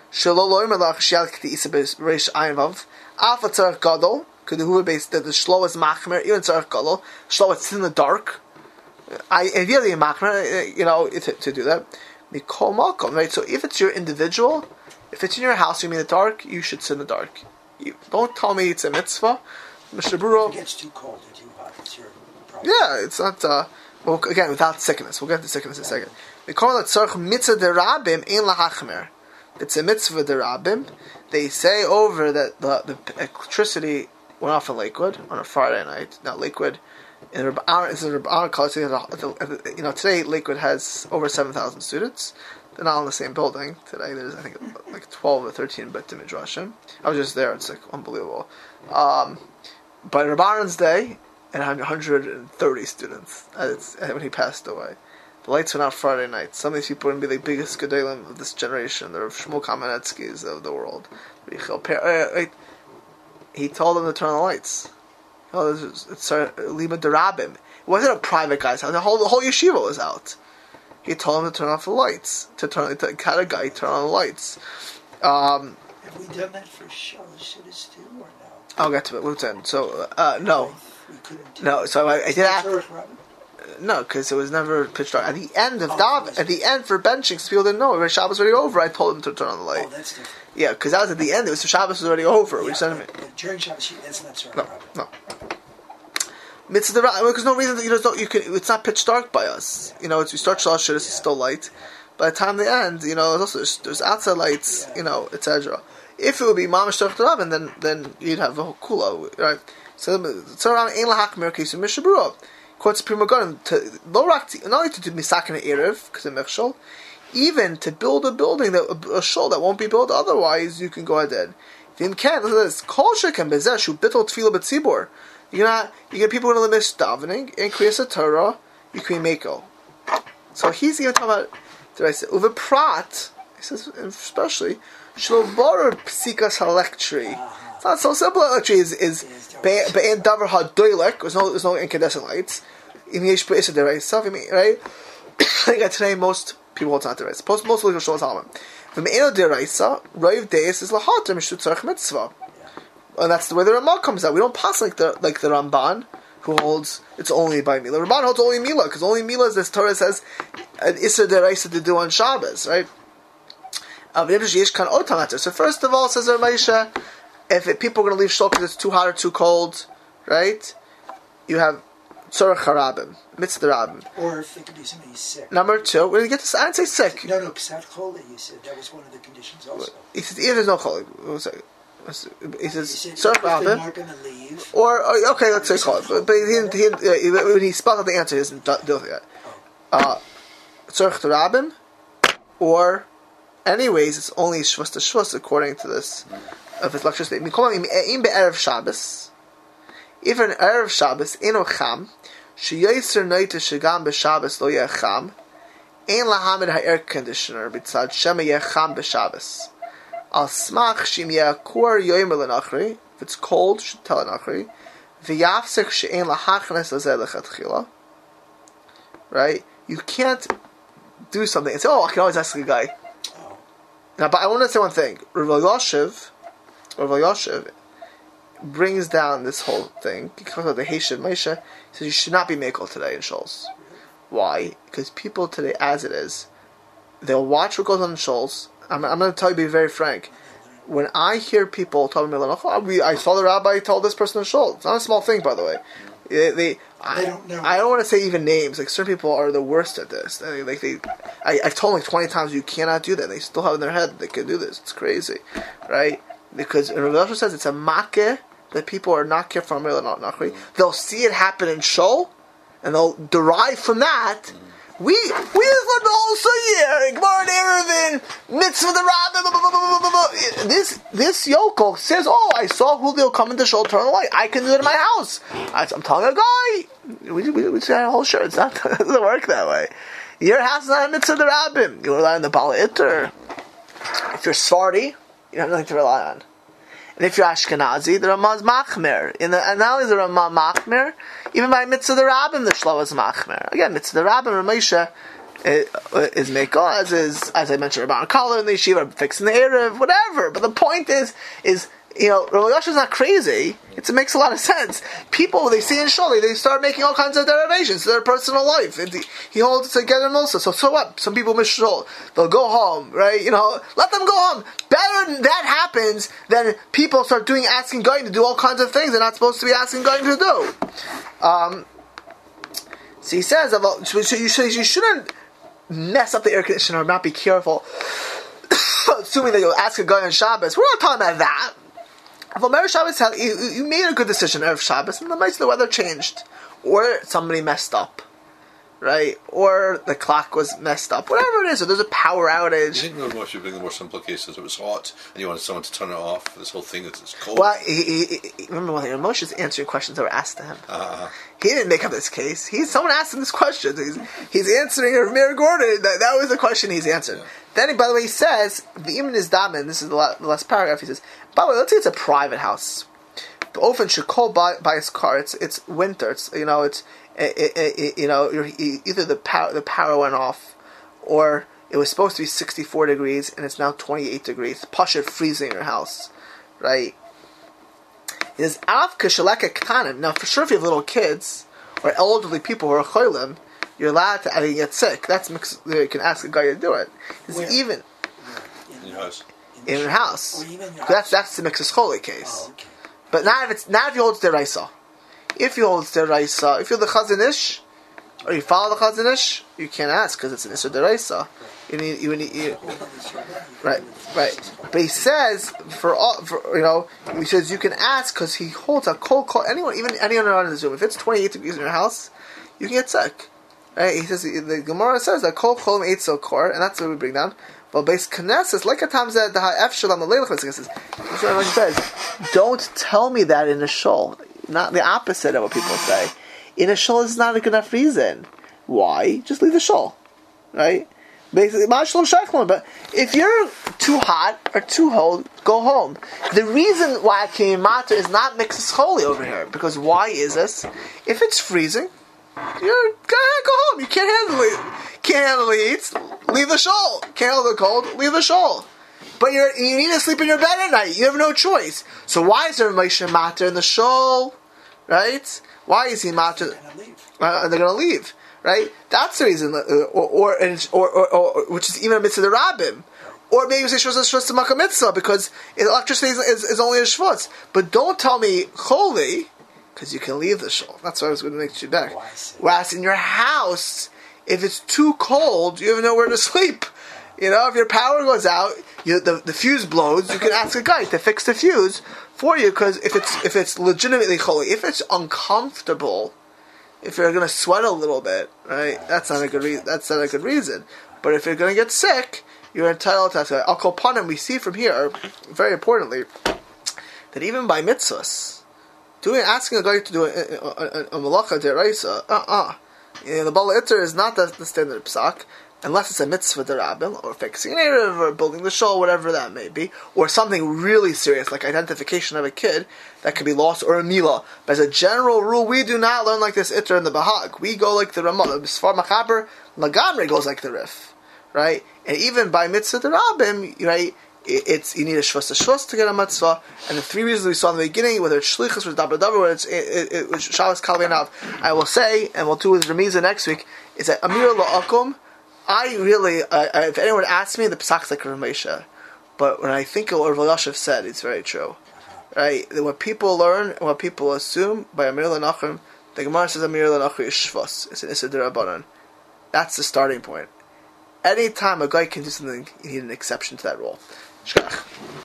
Alpha gadol. Could the base that the shlo is machmer, even tzarech gadol. Shlo it's in the dark. I ideally machmer, you know, to, to do that. Right? So if it's your individual, if it's in your house, you mean the dark, you should sit in the dark. You, don't tell me it's a mitzvah. Mister Buro. If it gets too cold or too hot, it's your problem. Yeah, it's not, uh, well, again, without sickness. We'll get to sickness in a second. We call it tzarech mitzvah derabim ein lahachmer. It's a mitzvah derabim. They say over that the, the electricity went off in Lakewood on a Friday night. Not Lakewood. In the Rabban college, you know, today Lakewood has over seven thousand students. They're not in the same building. Today there's, I think, like twelve or thirteen Beit Midrashim. I was just there. It's like unbelievable. Um, but Rabban's day, and one hundred thirty students. It's, when he passed away, The lights went out Friday night. Some of these people are going to be the biggest gedolim of this generation. They're Shmuel Kamenetskis of the world. He told them to turn on the lights. Oh, it's Lima Derabim. It wasn't a private guy's house. The whole, the whole yeshiva was out. He told them to turn off the lights. To turn, to cut a guy, turn on the lights. Um, Have we done that for Shalosh Sidis too, or no? I'll get to it. What's in? So, uh, no. We couldn't do No, so I, I did ask. Tzorech Rabin? No, because it was never pitch dark. At the end of Oh, Dav, that's at the end for benching, so people didn't know. When Shabbos was already over, I told them to turn on the Oh, light. that's different. Yeah, because that was at the end. It was Shabbos was already over. Yeah, we sent him. but, but during Shabbos, that's not Tzorech No, Rabin. no. Mitzvah, because no reason that you don't. You can. It's not pitch dark by us. You know, it's we start Shalosh Shidduchos, it's still light. By the time they end, you know, there's also there's, there's outside lights. You know, et cetera. If it would be Mamash Tzorech Rabin, then then you'd have a whole kula, right? So Tzorech Ein Lahakmir Kisu Mishabura. Quotes Prima Ganim to not only to do Misakin Erev because of Mechshol, even to build a building that a shul that won't be built otherwise, you can go ahead. Vim can listen to this. Kol shekem bezeshu bitol tefillah b'tzibur. You know, you get people going to miss davening and create a Torah. You can make mako. So he's even talking about the right side. Uve prat. He says especially shlobar psikas halectri. It's not so simple. Electricity is is be'en davar hadoilek. There's no there's no incandescent lights. In yesh be'isa deraisa. Right. I think today most people hold not deraisa. Most most people show Talmud. V'me'eno deraisa roiv deis is lahater mishut tzarech mitzvah. And that's the way the Ramah comes out. We don't pass like the like the Ramban, who holds it's only by Mila. Ramban holds only Mila, because only Mila, as this Torah says, an Isser Deraisa to do on Shabbos, right? So first of all, says Ramesha, if it, people are going to leave Shul because it's too hot or too cold, right? You have Tzorech Harabim, Mitzvah Rabim. Or if it could be somebody sick. Number two, we're going to get to, I didn't say sick. No, no, Ksat Chola, you said. That was one of the conditions also. He said, if there's no Chol. He says, Tzorech If they're Rabim. not going to leave. Or, okay, let's say Chol. But, but he didn't, he didn't, uh, when he spelled out the answer, he doesn't do it yet. Uh, Tzorech Rabim, or, anyways, it's only Shvus to Shvus according to this of his lecture statement. Im be'erev Shabbos, if an erev Shabbos eno cham, sheyoyser noite shegam b'Shabbos lo yeh cham, ein lahamid ha'air conditioner b'tzad shema yeh cham b'Shabbos. Al smach shim yeh kur yoymer l'nachri, if it's cold, should tell l'nachri, v'yafsek she'ein lahachnes lazeh lechatchila. Right? You can't do something and say, oh, I can always ask a guy. Now, but I want to say one thing. Rav Elyashiv, Rav Elyashiv brings down this whole thing. He comes out the Hesed Moshe. He says you should not be Mekel today in Shoals. Why? Because people today, as it is, they'll watch what goes on in Shoals. I'm, I'm going to tell you, be very frank. When I hear people talking about, oh, I saw the rabbi told this person in Shoals. It's not a small thing, by the way. They, they, I, don't know. I don't want to say even names. Like certain people are the worst at this. They, like they, I, I've told them like twenty times you cannot do that. They still have in their head they can do this. It's crazy, right? Because Rav Elyashiv says it's a makeh that people are not careful from not nachri. They'll see it happen in shul, and they'll derive from that. We we just learned also here Gemara Eruvin Mitzvah the Rabbah. This this yokel says, oh, I saw Julio come into shul, turn the light. I can do it in my house. I, I'm telling a guy. We we we say a whole shirt. It's not it doesn't work that way. Your house is not a Mitzvah the Rabbim. You rely on the Bala Itter. If you're Sfardi, you have nothing to rely on. And if you're Ashkenazi, the Ramah is Machmer. In the, and not only is the Ramah Machmer, even by Mitzvah the Rabbim, the Shlo is Machmer. Again, Mitzvah the Rabbim, Ramesha is Mekel, as is, as I mentioned, Rabban Kala in the Yeshiva, fixing the Erev, whatever. But the point is, is, you know, Rav Elyashiv is not crazy. It's, it makes a lot of sense. People, they see in Shul, they start making all kinds of derivations to their personal life. And he holds it together also. So, so what? Some people miss Shul. They'll go home, right? You know, let them go home. Better that happens than people start doing, asking going to do all kinds of things they're not supposed to be asking going to do. Um, so he says, about, so you, should, you shouldn't mess up the air conditioner or not be careful. Assuming that you'll ask a guy on Shabbos. We're not talking about that. If Omer Shabbos, you, you made a good decision Erev Shabbos, and the night the weather changed, or somebody messed up, right? Or the clock was messed up, whatever it is, or there's a power outage. You think Moshe would bring the more simple cases? It was hot, and you wanted someone to turn it off. This whole thing is it's cold. Well, he, he, he, remember one thing, Moshe's answering questions that were asked to him. Uh-huh. He didn't make up this case. He's someone asked him this question. He's he's answering it. Mayor Gordon. That, that was the question he's answered. Yeah. Then, he, by the way, he says the Iman is damin. This is the, la- the last paragraph. He says, by the way, let's say it's a private house. The Ofen should call by, by his car. It's it's winter. It's you know it's it, it, it, you know you're, either the power the power went off, or it was supposed to be sixty-four degrees and it's now twenty-eight degrees. Pasha freezing your house, right? It is af kashaleka ktanim. Now, for sure, if you have little kids or elderly people who are cholim, you're allowed to and get sick. That's mix, you can ask a guy to do it. It's even in your house. In your house. Or even your that's house. that's the mixus holy case. Oh, okay. But not if it's not if you hold deraisa. If you hold deraisa, if you're the chazanish, or you follow the chazanish, you can't ask because it's an issur deraisa. You need you need you, right right. But he says for all for you know he says you can ask because he holds a cold call anyone even anyone around in the Zoom. If it's twenty-eight degrees in your house, you can get sick. Right? He says the Gemara says that kol cholim ate so core, and that's what we bring down. Well, base Knesset, like a time said, the F Shalom, the Leilach, says, he says, don't tell me that in a shul. Not the opposite of what people say. In a shul is not a good enough reason. Why? Just leave the shul. Right? Basically, but if you're too hot or too cold, go home. The reason why I came matter is not mixes holy over here. Because why is this? If it's freezing, you're gonna go home. You can't handle it. Can't handle the heat. Leave the shul. Can't handle the cold. Leave the shul. But you're you need to sleep in your bed at night. You have no choice. So why is there Moshe matter in the shul? Right? Why is he matter? Uh, they're gonna leave. Right? That's the reason. Uh, or, or, or, or, or which is even a mitzvah the rabbim. Or maybe say shvus shvus to makom mitzvah because electricity is, is, is only a shvus. But don't tell me holy. Because you can leave the shul. That's why I was going to make you back. Whereas in your house, if it's too cold, you have nowhere to sleep. You know, if your power goes out, you, the the fuse blows. You can ask a guy to fix the fuse for you. Because if it's if it's legitimately holy, if it's uncomfortable, if you're going to sweat a little bit, right? That's not a good reason. That's not a good reason. But if you're going to get sick, you're entitled to ask. Al kol panim, we see from here, very importantly, that even by mitzvahs. Doing asking a guy to do a, a, a, a malacha deraisa, uh uh, you know, the bala iter is not the, the standard psak, unless it's a mitzvah derabim or fixing an erev or building the shul, whatever that may be, or something really serious like identification of a kid that could be lost or a milah. But as a general rule, we do not learn like this iter in the bahag. We go like the Ramah. The Sfar Machaber Lagamre goes like the Rif, right? And even by mitzvah derabim, right? It's you need a shvus a shvus to get a mitzvah, and the three reasons we saw in the beginning, whether it's shlichus or dabar dabar, whether it's it, it, it, Shabbos kalvinav, I will say, and we'll do with Remiza next week, is that Amir la'akum. I really, uh, if anyone asks me, the psak's like Ramesha, but when I think of what Rav Yashiv said, it's very true, right? That what people learn and what people assume by Amir la'nachim, the Gemara says Amir la'nachim is shvus. It's an issur d'Rabbanan. That's the starting point. Anytime a guy can do something, you need an exception to that rule. Shkach.